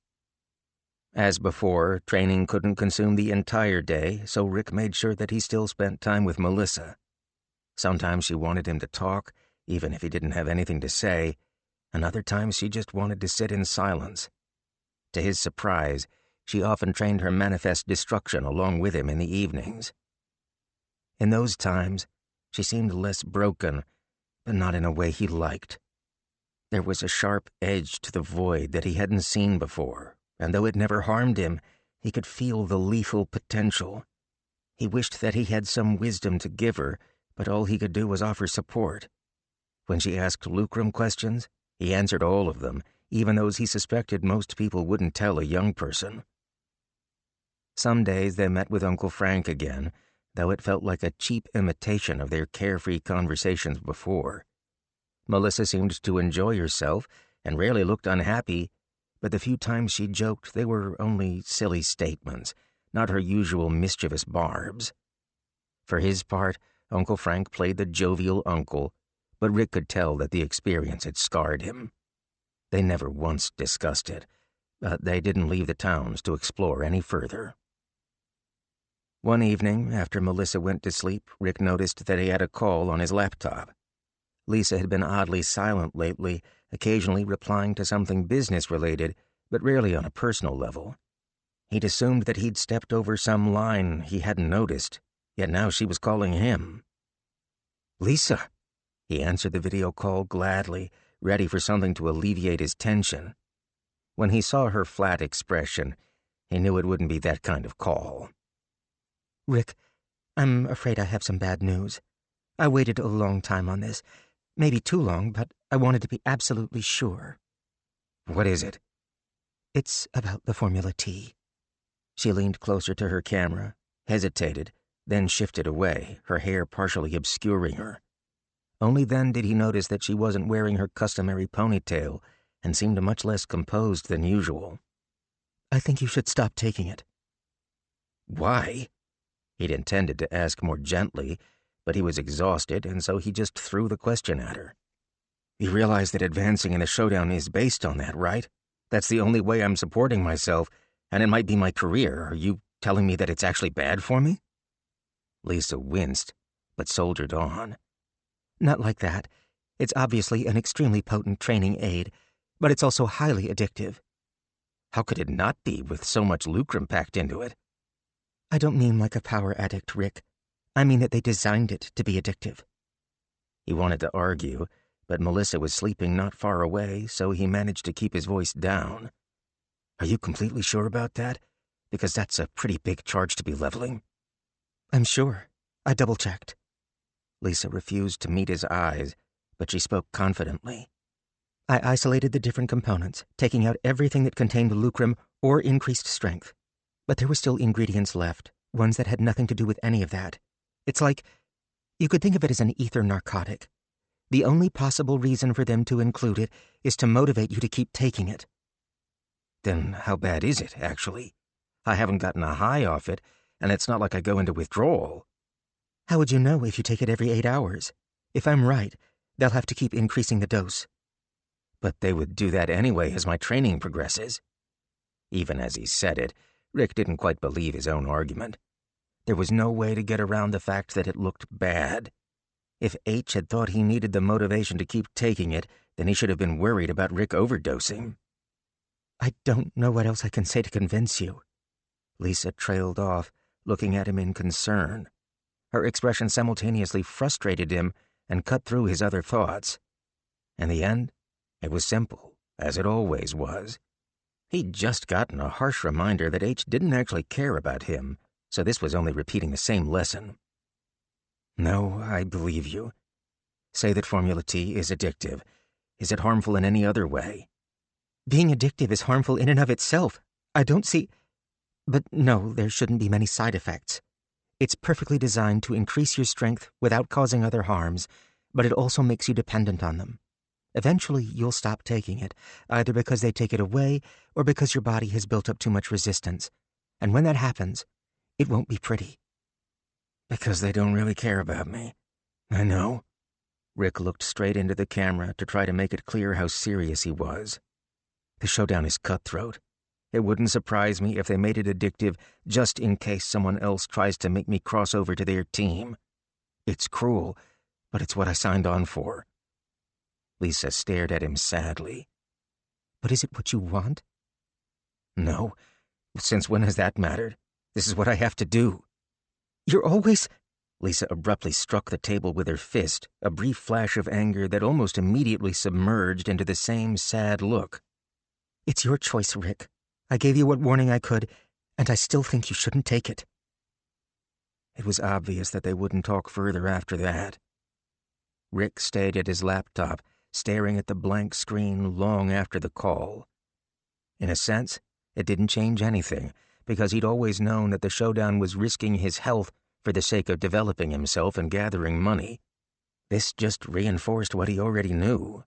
As before, training couldn't consume the entire day, so Rick made sure that he still spent time with Melissa. Sometimes she wanted him to talk, even if he didn't have anything to say, and other times she just wanted to sit in silence. To his surprise, she often trained her manifest destruction along with him in the evenings. In those times, she seemed less broken, but not in a way he liked. There was a sharp edge to the void that he hadn't seen before, and though it never harmed him, he could feel the lethal potential. He wished that he had some wisdom to give her, but all he could do was offer support. When she asked Lucrum questions, he answered all of them, even those he suspected most people wouldn't tell a young person. Some days they met with Uncle Frank again, though it felt like a cheap imitation of their carefree conversations before. Melissa seemed to enjoy herself and rarely looked unhappy, but the few times she joked, they were only silly statements, not her usual mischievous barbs. For his part, Uncle Frank played the jovial uncle, but Rick could tell that the experience had scarred him. They never once discussed it, but they didn't leave the towns to explore any further. One evening, after Melissa went to sleep, Rick noticed that he had a call on his laptop. Lisa had been oddly silent lately, occasionally replying to something business-related, but rarely on a personal level. He'd assumed that he'd stepped over some line he hadn't noticed, yet now she was calling him. "Lisa!" He answered the video call gladly, ready for something to alleviate his tension. When he saw her flat expression, he knew it wouldn't be that kind of call. "Rick, I'm afraid I have some bad news. I waited a long time on this. Maybe too long, but I wanted to be absolutely sure." "What is it?" "It's about the Formula T." She leaned closer to her camera, hesitated, then shifted away, her hair partially obscuring her. Only then did he notice that she wasn't wearing her customary ponytail and seemed much less composed than usual. "I think you should stop taking it." "Why?" He'd intended to ask more gently, but he was exhausted, and so he just threw the question at her. "You realize that advancing in the showdown is based on that, right? That's the only way I'm supporting myself, and it might be my career. Are you telling me that it's actually bad for me?" Lisa winced, but soldiered on. "Not like that. It's obviously an extremely potent training aid, but it's also highly addictive." "How could it not be, with so much lucrum packed into it?" "I don't mean like a power addict, Rick. I mean that they designed it to be addictive." He wanted to argue, but Melissa was sleeping not far away, so he managed to keep his voice down. "Are you completely sure about that? Because that's a pretty big charge to be leveling." "I'm sure. I double-checked." Lisa refused to meet his eyes, but she spoke confidently. "I isolated the different components, taking out everything that contained lucrum or increased strength. But there were still ingredients left, ones that had nothing to do with any of that. It's like, you could think of it as an ether narcotic. The only possible reason for them to include it is to motivate you to keep taking it." "Then how bad is it, actually? I haven't gotten a high off it, and it's not like I go into withdrawal." "How would you know if you take it every eight hours? If I'm right, they'll have to keep increasing the dose." "But they would do that anyway as my training progresses." Even as he said it, Rick didn't quite believe his own argument. There was no way to get around the fact that it looked bad. If H had thought he needed the motivation to keep taking it, then he should have been worried about Rick overdosing. "I don't know what else I can say to convince you." Lisa trailed off, looking at him in concern. Her expression simultaneously frustrated him and cut through his other thoughts. In the end, it was simple, as it always was. He'd just gotten a harsh reminder that H didn't actually care about him, so this was only repeating the same lesson. "No, I believe you. Say that Formula T is addictive. Is it harmful in any other way?" "Being addictive is harmful in and of itself. I don't see... But no, there shouldn't be many side effects. It's perfectly designed to increase your strength without causing other harms, but it also makes you dependent on them. Eventually, you'll stop taking it, either because they take it away or because your body has built up too much resistance. And when that happens, it won't be pretty." "Because they don't really care about me. I know." Rick looked straight into the camera to try to make it clear how serious he was. "The showdown is cutthroat. It wouldn't surprise me if they made it addictive just in case someone else tries to make me cross over to their team. It's cruel, but it's what I signed on for." Lisa stared at him sadly. "But is it what you want?" "No. Since when has that mattered? This is what I have to do." "You're always—" Lisa abruptly struck the table with her fist, a brief flash of anger that almost immediately submerged into the same sad look. "It's your choice, Rick. I gave you what warning I could, and I still think you shouldn't take it." It was obvious that they wouldn't talk further after that. Rick stayed at his laptop, staring at the blank screen long after the call. In a sense, it didn't change anything, because he'd always known that the showdown was risking his health for the sake of developing himself and gathering money. This just reinforced what he already knew.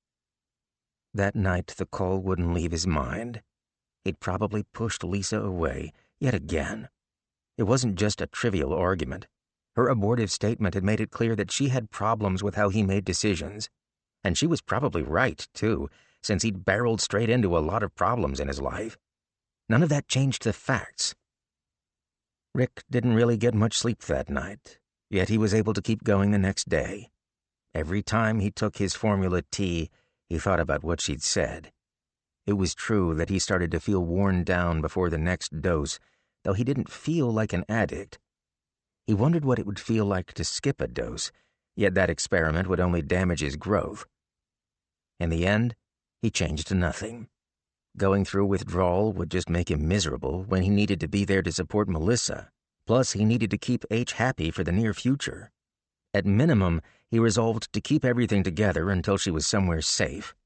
That night, the call wouldn't leave his mind. He'd probably pushed Lisa away, yet again. It wasn't just a trivial argument. Her abortive statement had made it clear that she had problems with how he made decisions. And she was probably right, too, since he'd barreled straight into a lot of problems in his life. None of that changed the facts. Rick didn't really get much sleep that night, yet he was able to keep going the next day. Every time he took his formula tea, he thought about what she'd said. It was true that he started to feel worn down before the next dose, though he didn't feel like an addict. He wondered what it would feel like to skip a dose, yet that experiment would only damage his growth. In the end, he changed to nothing. Going through withdrawal would just make him miserable when he needed to be there to support Melissa. Plus, he needed to keep H happy for the near future. At minimum, he resolved to keep everything together until she was somewhere safe.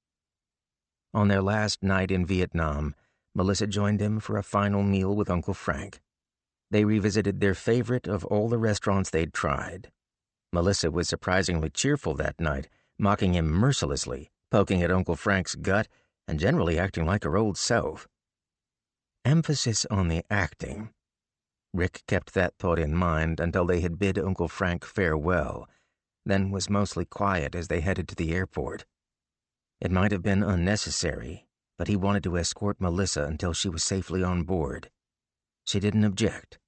On their last night in Vietnam, Melissa joined him for a final meal with Uncle Frank. They revisited their favorite of all the restaurants they'd tried. Melissa was surprisingly cheerful that night, mocking him mercilessly, poking at Uncle Frank's gut, and generally acting like her old self. Emphasis on the acting. Rick kept that thought in mind until they had bid Uncle Frank farewell, then was mostly quiet as they headed to the airport. It might have been unnecessary, but he wanted to escort Melissa until she was safely on board. She didn't object.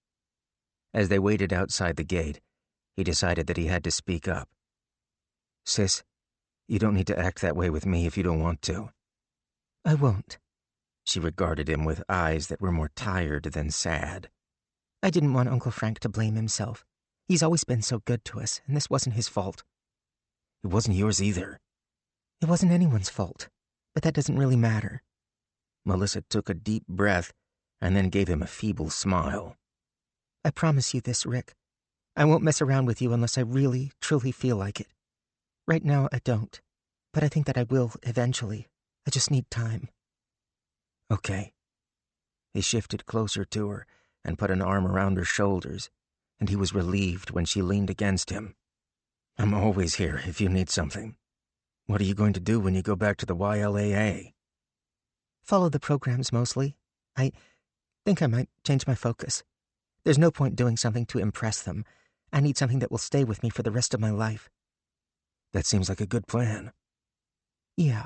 As they waited outside the gate, he decided that he had to speak up. "Sis, you don't need to act that way with me if you don't want to." "I won't." She regarded him with eyes that were more tired than sad. "I didn't want Uncle Frank to blame himself. He's always been so good to us, and this wasn't his fault." "It wasn't yours either." "It wasn't anyone's fault, but that doesn't really matter." Melissa took a deep breath and then gave him a feeble smile. "I promise you this, Rick. I won't mess around with you unless I really, truly feel like it. Right now, I don't, but I think that I will eventually. I just need time." "Okay." He shifted closer to her and put an arm around her shoulders, and he was relieved when she leaned against him. "I'm always here if you need something. What are you going to do when you go back to the Y L A A?" "Follow the programs mostly. I think I might change my focus. There's no point doing something to impress them. I need something that will stay with me for the rest of my life." "That seems like a good plan." "Yeah."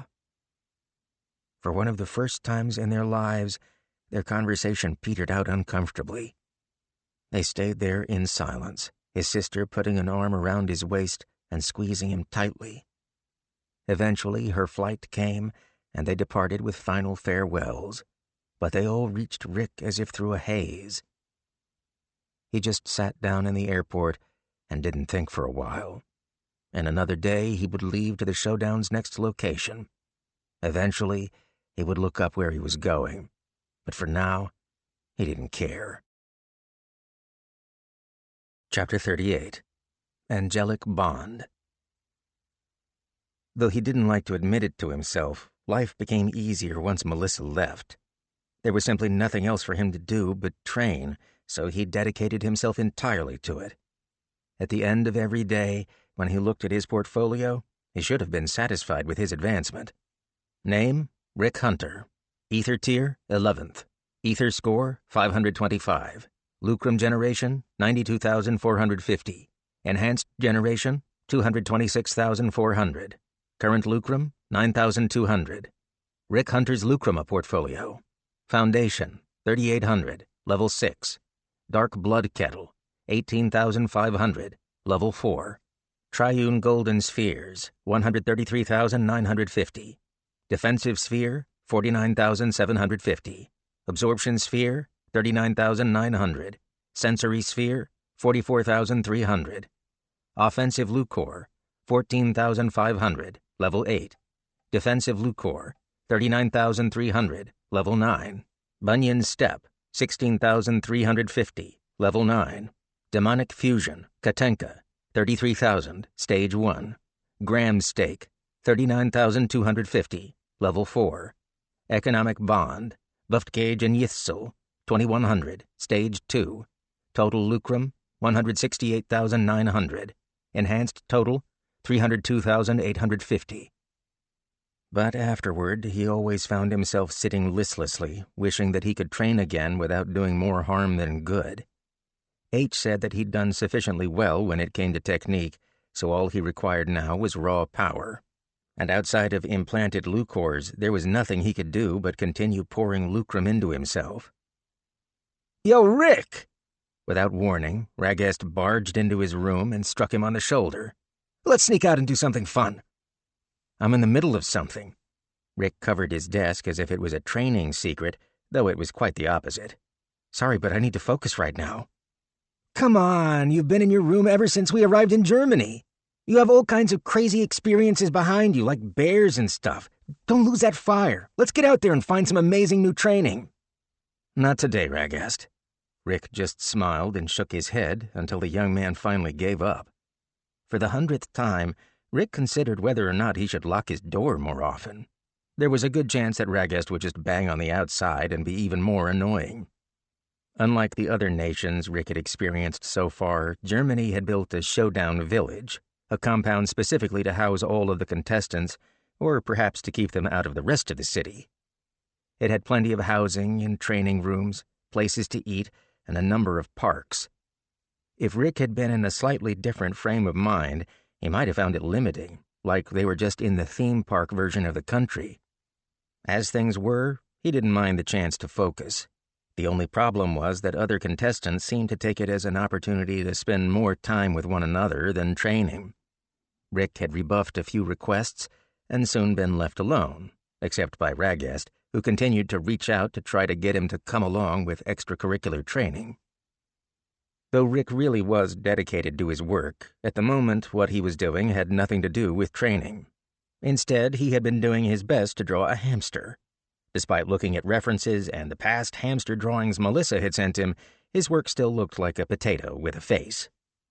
For one of the first times in their lives, their conversation petered out uncomfortably. They stayed there in silence, his sister putting an arm around his waist and squeezing him tightly. Eventually, her flight came, and they departed with final farewells, but they all reached Rick as if through a haze. He just sat down in the airport and didn't think for a while. And another day, he would leave to the showdown's next location. Eventually, he would look up where he was going, but for now, he didn't care. Chapter thirty-eight. Angelic Bond. Though he didn't like to admit it to himself, life became easier once Melissa left. There was simply nothing else for him to do but train, so he dedicated himself entirely to it. At the end of every day, when he looked at his portfolio, he should have been satisfied with his advancement. Name, Rick Hunter. Ether tier, eleventh. Ether score, five hundred twenty-five. Lucrum generation, ninety-two thousand four hundred fifty. Enhanced generation, two hundred twenty-six thousand four hundred. Current lucrum, nine thousand two hundred. Rick Hunter's Lucruma portfolio. Foundation, thirty-eight hundred, level six. Dark Blood Kettle, eighteen thousand five hundred, level four. Triune Golden Spheres, one hundred thirty-three thousand nine hundred fifty. Defensive Sphere, forty-nine thousand seven hundred fifty. Absorption Sphere, thirty-nine thousand nine hundred. Sensory Sphere, forty-four thousand three hundred. Offensive Lucor, fourteen thousand five hundred, level eight. Defensive Lucor, thirty-nine thousand three hundred, level nine. Bunyan Step, sixteen thousand three hundred fifty, level nine. Demonic Fusion, Katenka, thirty-three thousand, stage one. Graham Stake, thirty-nine thousand two hundred fifty, level four. Economic Bond, Luftgauge and Yithzel, twenty-one hundred, stage two. Total Lucrum, one hundred sixty-eight thousand nine hundred. Enhanced total, three hundred two thousand eight hundred fifty. But afterward, he always found himself sitting listlessly, wishing that he could train again without doing more harm than good. H said that he'd done sufficiently well when it came to technique, so all he required now was raw power. And outside of implanted Lucors, there was nothing he could do but continue pouring lucrum into himself. "Yo, Rick!" Without warning, Ragest barged into his room and struck him on the shoulder. "Let's sneak out and do something fun." "I'm in the middle of something." Rick covered his desk as if it was a training secret, though it was quite the opposite. "Sorry, but I need to focus right now." "Come on, you've been in your room ever since we arrived in Germany. You have all kinds of crazy experiences behind you, like bears and stuff. Don't lose that fire. Let's get out there and find some amazing new training." "Not today, Ragest." Rick just smiled and shook his head until the young man finally gave up. For the hundredth time, Rick considered whether or not he should lock his door more often. There was a good chance that Ragest would just bang on the outside and be even more annoying. Unlike the other nations Rick had experienced so far, Germany had built a showdown village, a compound specifically to house all of the contestants, or perhaps to keep them out of the rest of the city. It had plenty of housing and training rooms, places to eat, and a number of parks. If Rick had been in a slightly different frame of mind, he might have found it limiting, like they were just in the theme park version of the country. As things were, he didn't mind the chance to focus. The only problem was that other contestants seemed to take it as an opportunity to spend more time with one another than training. Rick had rebuffed a few requests and soon been left alone, except by Ragest, who continued to reach out to try to get him to come along with extracurricular training. Though Rick really was dedicated to his work, at the moment what he was doing had nothing to do with training. Instead, he had been doing his best to draw a hamster. Despite looking at references and the past hamster drawings Melissa had sent him, his work still looked like a potato with a face.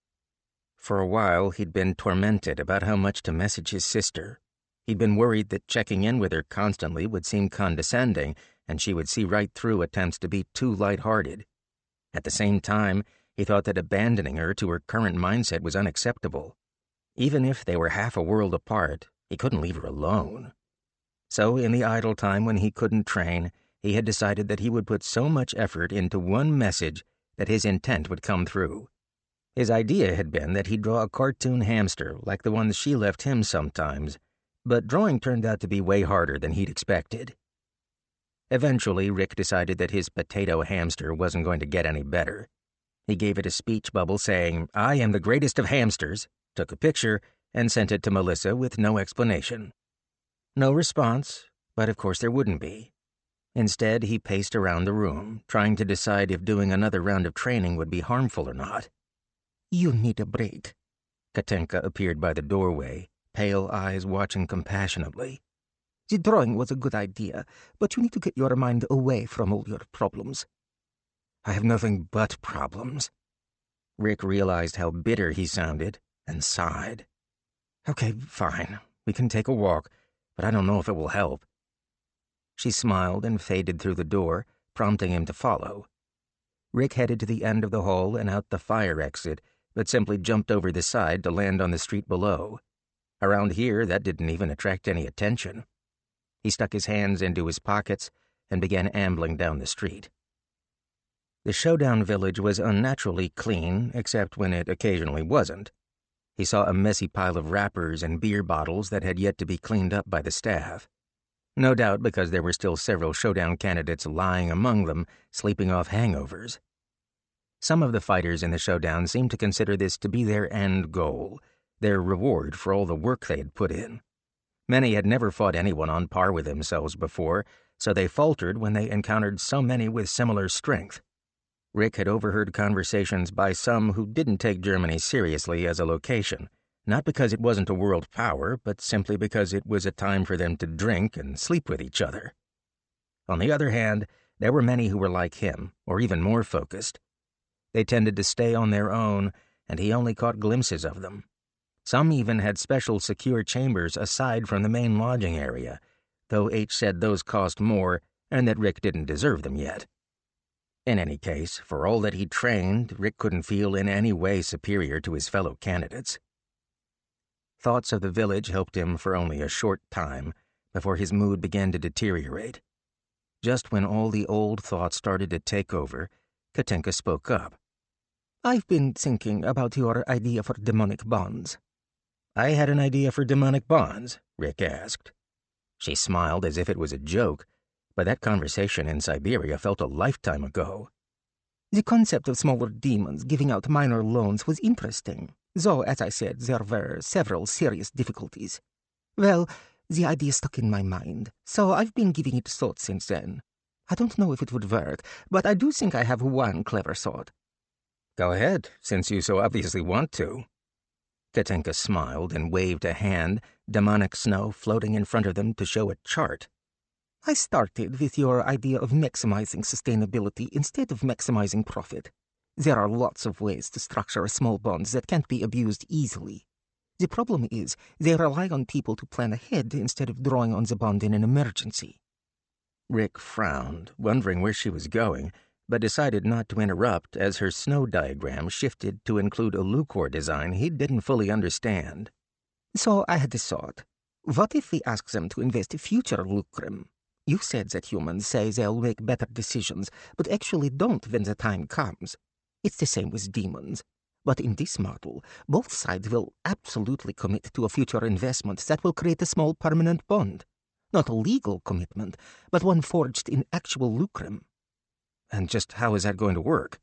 For a while, he'd been tormented about how much to message his sister. He'd been worried that checking in with her constantly would seem condescending, and she would see right through attempts to be too light-hearted. At the same time, he thought that abandoning her to her current mindset was unacceptable. Even if they were half a world apart, he couldn't leave her alone. So, in the idle time when he couldn't train, he had decided that he would put so much effort into one message that his intent would come through. His idea had been that he'd draw a cartoon hamster like the ones she left him sometimes, but drawing turned out to be way harder than he'd expected. Eventually, Rick decided that his potato hamster wasn't going to get any better. He gave it a speech bubble saying, "I am the greatest of hamsters," took a picture, and sent it to Melissa with no explanation. No response, but of course there wouldn't be. Instead, he paced around the room, trying to decide if doing another round of training would be harmful or not. "You need a break." Katenka appeared by the doorway, pale eyes watching compassionately. "The drawing was a good idea, but you need to get your mind away from all your problems." "I have nothing but problems." Rick realized how bitter he sounded and sighed. "Okay, fine. We can take a walk, but I don't know if it will help." She smiled and faded through the door, prompting him to follow. Rick headed to the end of the hall and out the fire exit, but simply jumped over the side to land on the street below. Around here, that didn't even attract any attention. He stuck his hands into his pockets and began ambling down the street. The showdown village was unnaturally clean, except when it occasionally wasn't. He saw a messy pile of wrappers and beer bottles that had yet to be cleaned up by the staff. No doubt because there were still several showdown candidates lying among them, sleeping off hangovers. Some of the fighters in the showdown seemed to consider this to be their end goal, their reward for all the work they had put in. Many had never fought anyone on par with themselves before, so they faltered when they encountered so many with similar strength. Rick had overheard conversations by some who didn't take Germany seriously as a location, not because it wasn't a world power, but simply because it was a time for them to drink and sleep with each other. On the other hand, there were many who were like him, or even more focused. They tended to stay on their own, and he only caught glimpses of them. Some even had special secure chambers aside from the main lodging area, though H said those cost more and that Rick didn't deserve them yet. In any case, for all that he'd trained, Rick couldn't feel in any way superior to his fellow candidates. Thoughts of the village helped him for only a short time before his mood began to deteriorate. Just when all the old thoughts started to take over, Katinka spoke up. I've been thinking about your idea for demonic bonds. I had an idea for demonic bonds? Rick asked. She smiled as if it was a joke, but that conversation in Siberia felt a lifetime ago. The concept of smaller demons giving out minor loans was interesting, though, as I said, there were several serious difficulties. Well, the idea stuck in my mind, so I've been giving it thought since then. I don't know if it would work, but I do think I have one clever thought. Go ahead, since you so obviously want to. Katinka smiled and waved a hand, demonic snow floating in front of them to show a chart. I started with your idea of maximizing sustainability instead of maximizing profit. There are lots of ways to structure a small bond that can't be abused easily. The problem is they rely on people to plan ahead instead of drawing on the bond in an emergency. Rick frowned, wondering where she was going, but decided not to interrupt as her snow diagram shifted to include a Lucor design he didn't fully understand. So I had this thought. What if we ask them to invest future lucrum? You said that humans say they'll make better decisions, but actually don't when the time comes. It's the same with demons. But in this model, both sides will absolutely commit to a future investment that will create a small permanent bond. Not a legal commitment, but one forged in actual lucrum. And just how is that going to work?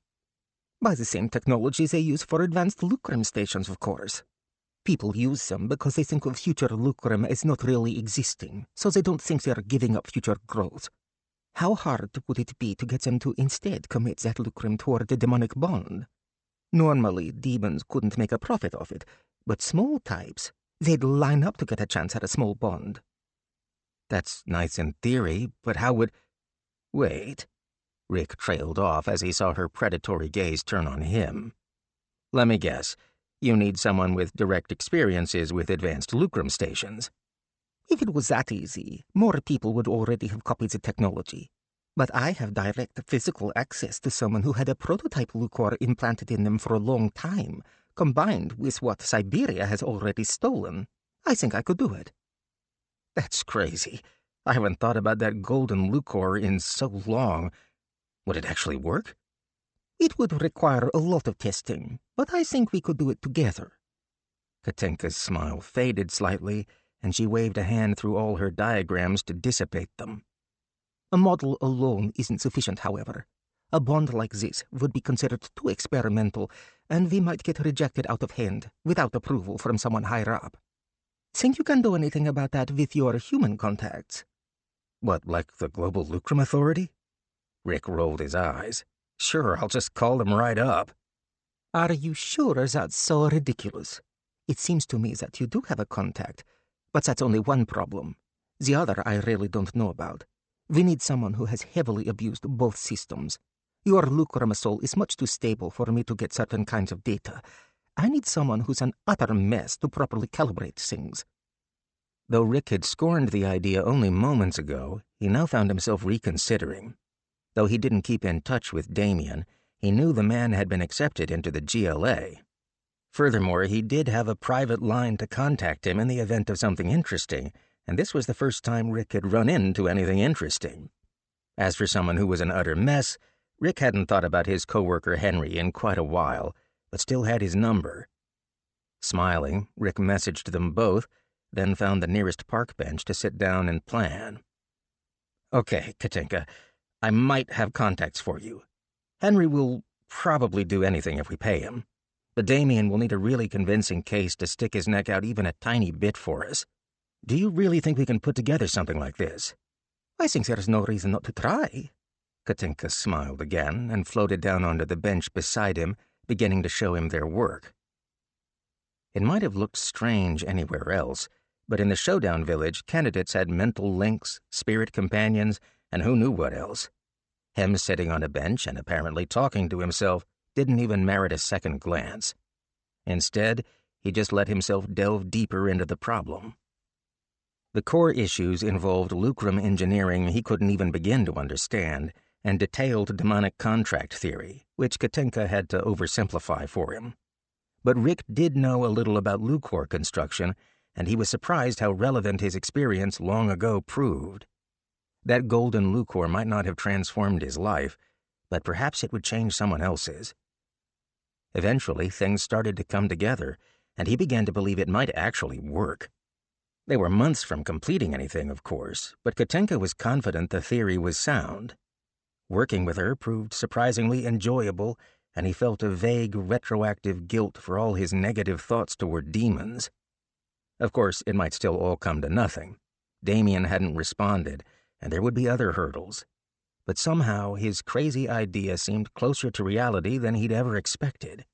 By the same technology they use for advanced lucrum stations, of course. People use them because they think of future lucrum as not really existing, so they don't think they're giving up future growth. How hard would it be to get them to instead commit that lucrum toward the demonic bond? Normally, demons couldn't make a profit off it, but small types, they'd line up to get a chance at a small bond. That's nice in theory, but how would... Wait. Rick trailed off as he saw her predatory gaze turn on him. Let me guess. You need someone with direct experiences with advanced lucrum stations. If it was that easy, more people would already have copied the technology. But I have direct physical access to someone who had a prototype Lucor implanted in them for a long time, combined with what Siberia has already stolen. I think I could do it. That's crazy. I haven't thought about that golden Lucor in so long. Would it actually work? It would require a lot of testing, but I think we could do it together. Katinka's smile faded slightly, and she waved a hand through all her diagrams to dissipate them. A model alone isn't sufficient, however. A bond like this would be considered too experimental, and we might get rejected out of hand without approval from someone higher up. Think you can do anything about that with your human contacts? What, like the Global Lucrum Authority? Rick rolled his eyes. Sure, I'll just call them right up. Are you sure that's so ridiculous? It seems to me that you do have a contact, but that's only one problem. The other I really don't know about. We need someone who has heavily abused both systems. Your lucrumosol is much too stable for me to get certain kinds of data. I need someone who's an utter mess to properly calibrate things. Though Rick had scorned the idea only moments ago, he now found himself reconsidering. Though he didn't keep in touch with Damien, he knew the man had been accepted into the G L A. Furthermore, he did have a private line to contact him in the event of something interesting, and this was the first time Rick had run into anything interesting. As for someone who was an utter mess, Rick hadn't thought about his coworker Henry in quite a while, but still had his number. Smiling, Rick messaged them both, then found the nearest park bench to sit down and plan. Okay, Katinka, I might have contacts for you. Henry will probably do anything if we pay him. But Damien will need a really convincing case to stick his neck out even a tiny bit for us. Do you really think we can put together something like this?" "I think there's no reason not to try." Katinka smiled again and floated down onto the bench beside him, beginning to show him their work. It might have looked strange anywhere else, but in the Showdown Village, candidates had mental links, spirit companions, and who knew what else. Him sitting on a bench and apparently talking to himself didn't even merit a second glance. Instead, he just let himself delve deeper into the problem. The core issues involved lucrum engineering he couldn't even begin to understand, and detailed demonic contract theory, which Katinka had to oversimplify for him. But Rick did know a little about Lucor construction, and he was surprised how relevant his experience long ago proved. That golden Lucor might not have transformed his life, but perhaps it would change someone else's. Eventually, things started to come together, and he began to believe it might actually work. They were months from completing anything, of course, but Katinka was confident the theory was sound. Working with her proved surprisingly enjoyable, and he felt a vague, retroactive guilt for all his negative thoughts toward demons. Of course, it might still all come to nothing. Damien hadn't responded, and there would be other hurdles. But somehow his crazy idea seemed closer to reality than he'd ever expected.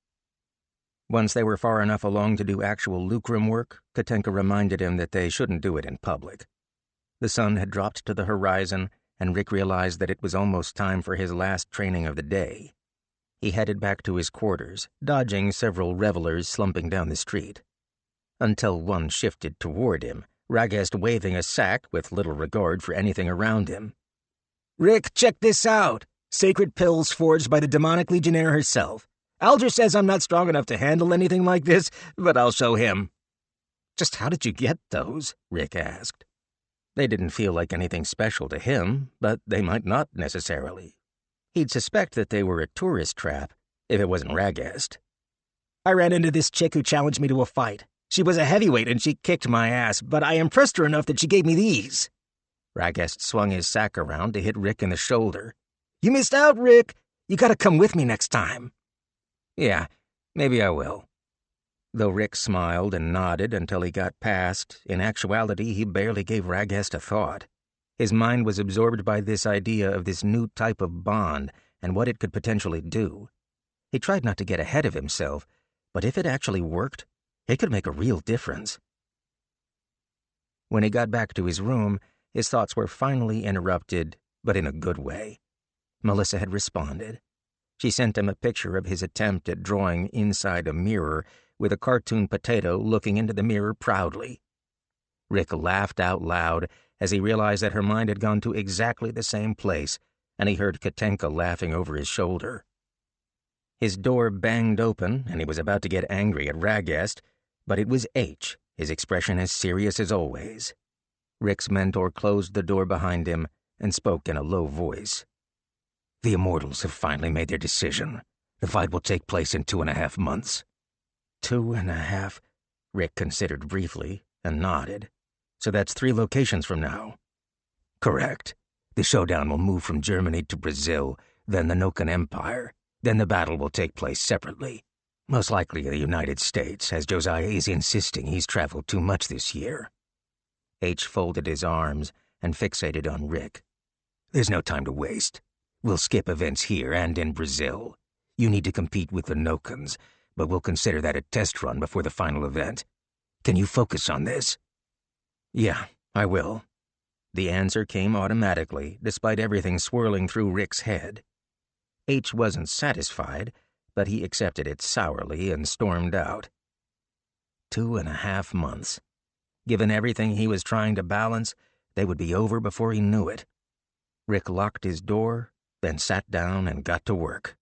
Once they were far enough along to do actual lucrum work, Katinka reminded him that they shouldn't do it in public. The sun had dropped to the horizon, and Rick realized that it was almost time for his last training of the day. He headed back to his quarters, dodging several revelers slumping down the street. Until one shifted toward him, Ragest waving a sack with little regard for anything around him. "Rick, check this out! Sacred pills forged by the demonic legionnaire herself. Alger says I'm not strong enough to handle anything like this, but I'll show him." "Just how did you get those?" Rick asked. They didn't feel like anything special to him, but they might not necessarily. He'd suspect that they were a tourist trap, if it wasn't Ragest. "I ran into this chick who challenged me to a fight. She was a heavyweight and she kicked my ass, but I impressed her enough that she gave me these." Ragest swung his sack around to hit Rick in the shoulder. "You missed out, Rick! You gotta come with me next time." "Yeah, maybe I will." Though Rick smiled and nodded until he got past, in actuality he barely gave Ragest a thought. His mind was absorbed by this idea of this new type of bond and what it could potentially do. He tried not to get ahead of himself, but if it actually worked, it could make a real difference. When he got back to his room, his thoughts were finally interrupted, but in a good way. Melissa had responded. She sent him a picture of his attempt at drawing inside a mirror with a cartoon potato looking into the mirror proudly. Rick laughed out loud as he realized that her mind had gone to exactly the same place, and he heard Katinka laughing over his shoulder. His door banged open, and he was about to get angry at Ragest, but it was H, his expression as serious as always. Rick's mentor closed the door behind him and spoke in a low voice. "The Immortals have finally made their decision. The fight will take place in two and a half months." Two and a half? Rick considered briefly and nodded. "So that's three locations from now." "Correct. The showdown will move from Germany to Brazil, then the Nokan Empire. Then the battle will take place separately. Most likely in the United States, as Josiah is insisting he's traveled too much this year." H folded his arms and fixated on Rick. "There's no time to waste. We'll skip events here and in Brazil. You need to compete with the Nokans, but we'll consider that a test run before the final event. Can you focus on this?" "Yeah, I will." The answer came automatically, despite everything swirling through Rick's head. H wasn't satisfied, but he accepted it sourly and stormed out. Two and a half months. Given everything he was trying to balance, they would be over before he knew it. Rick locked his door, then sat down and got to work.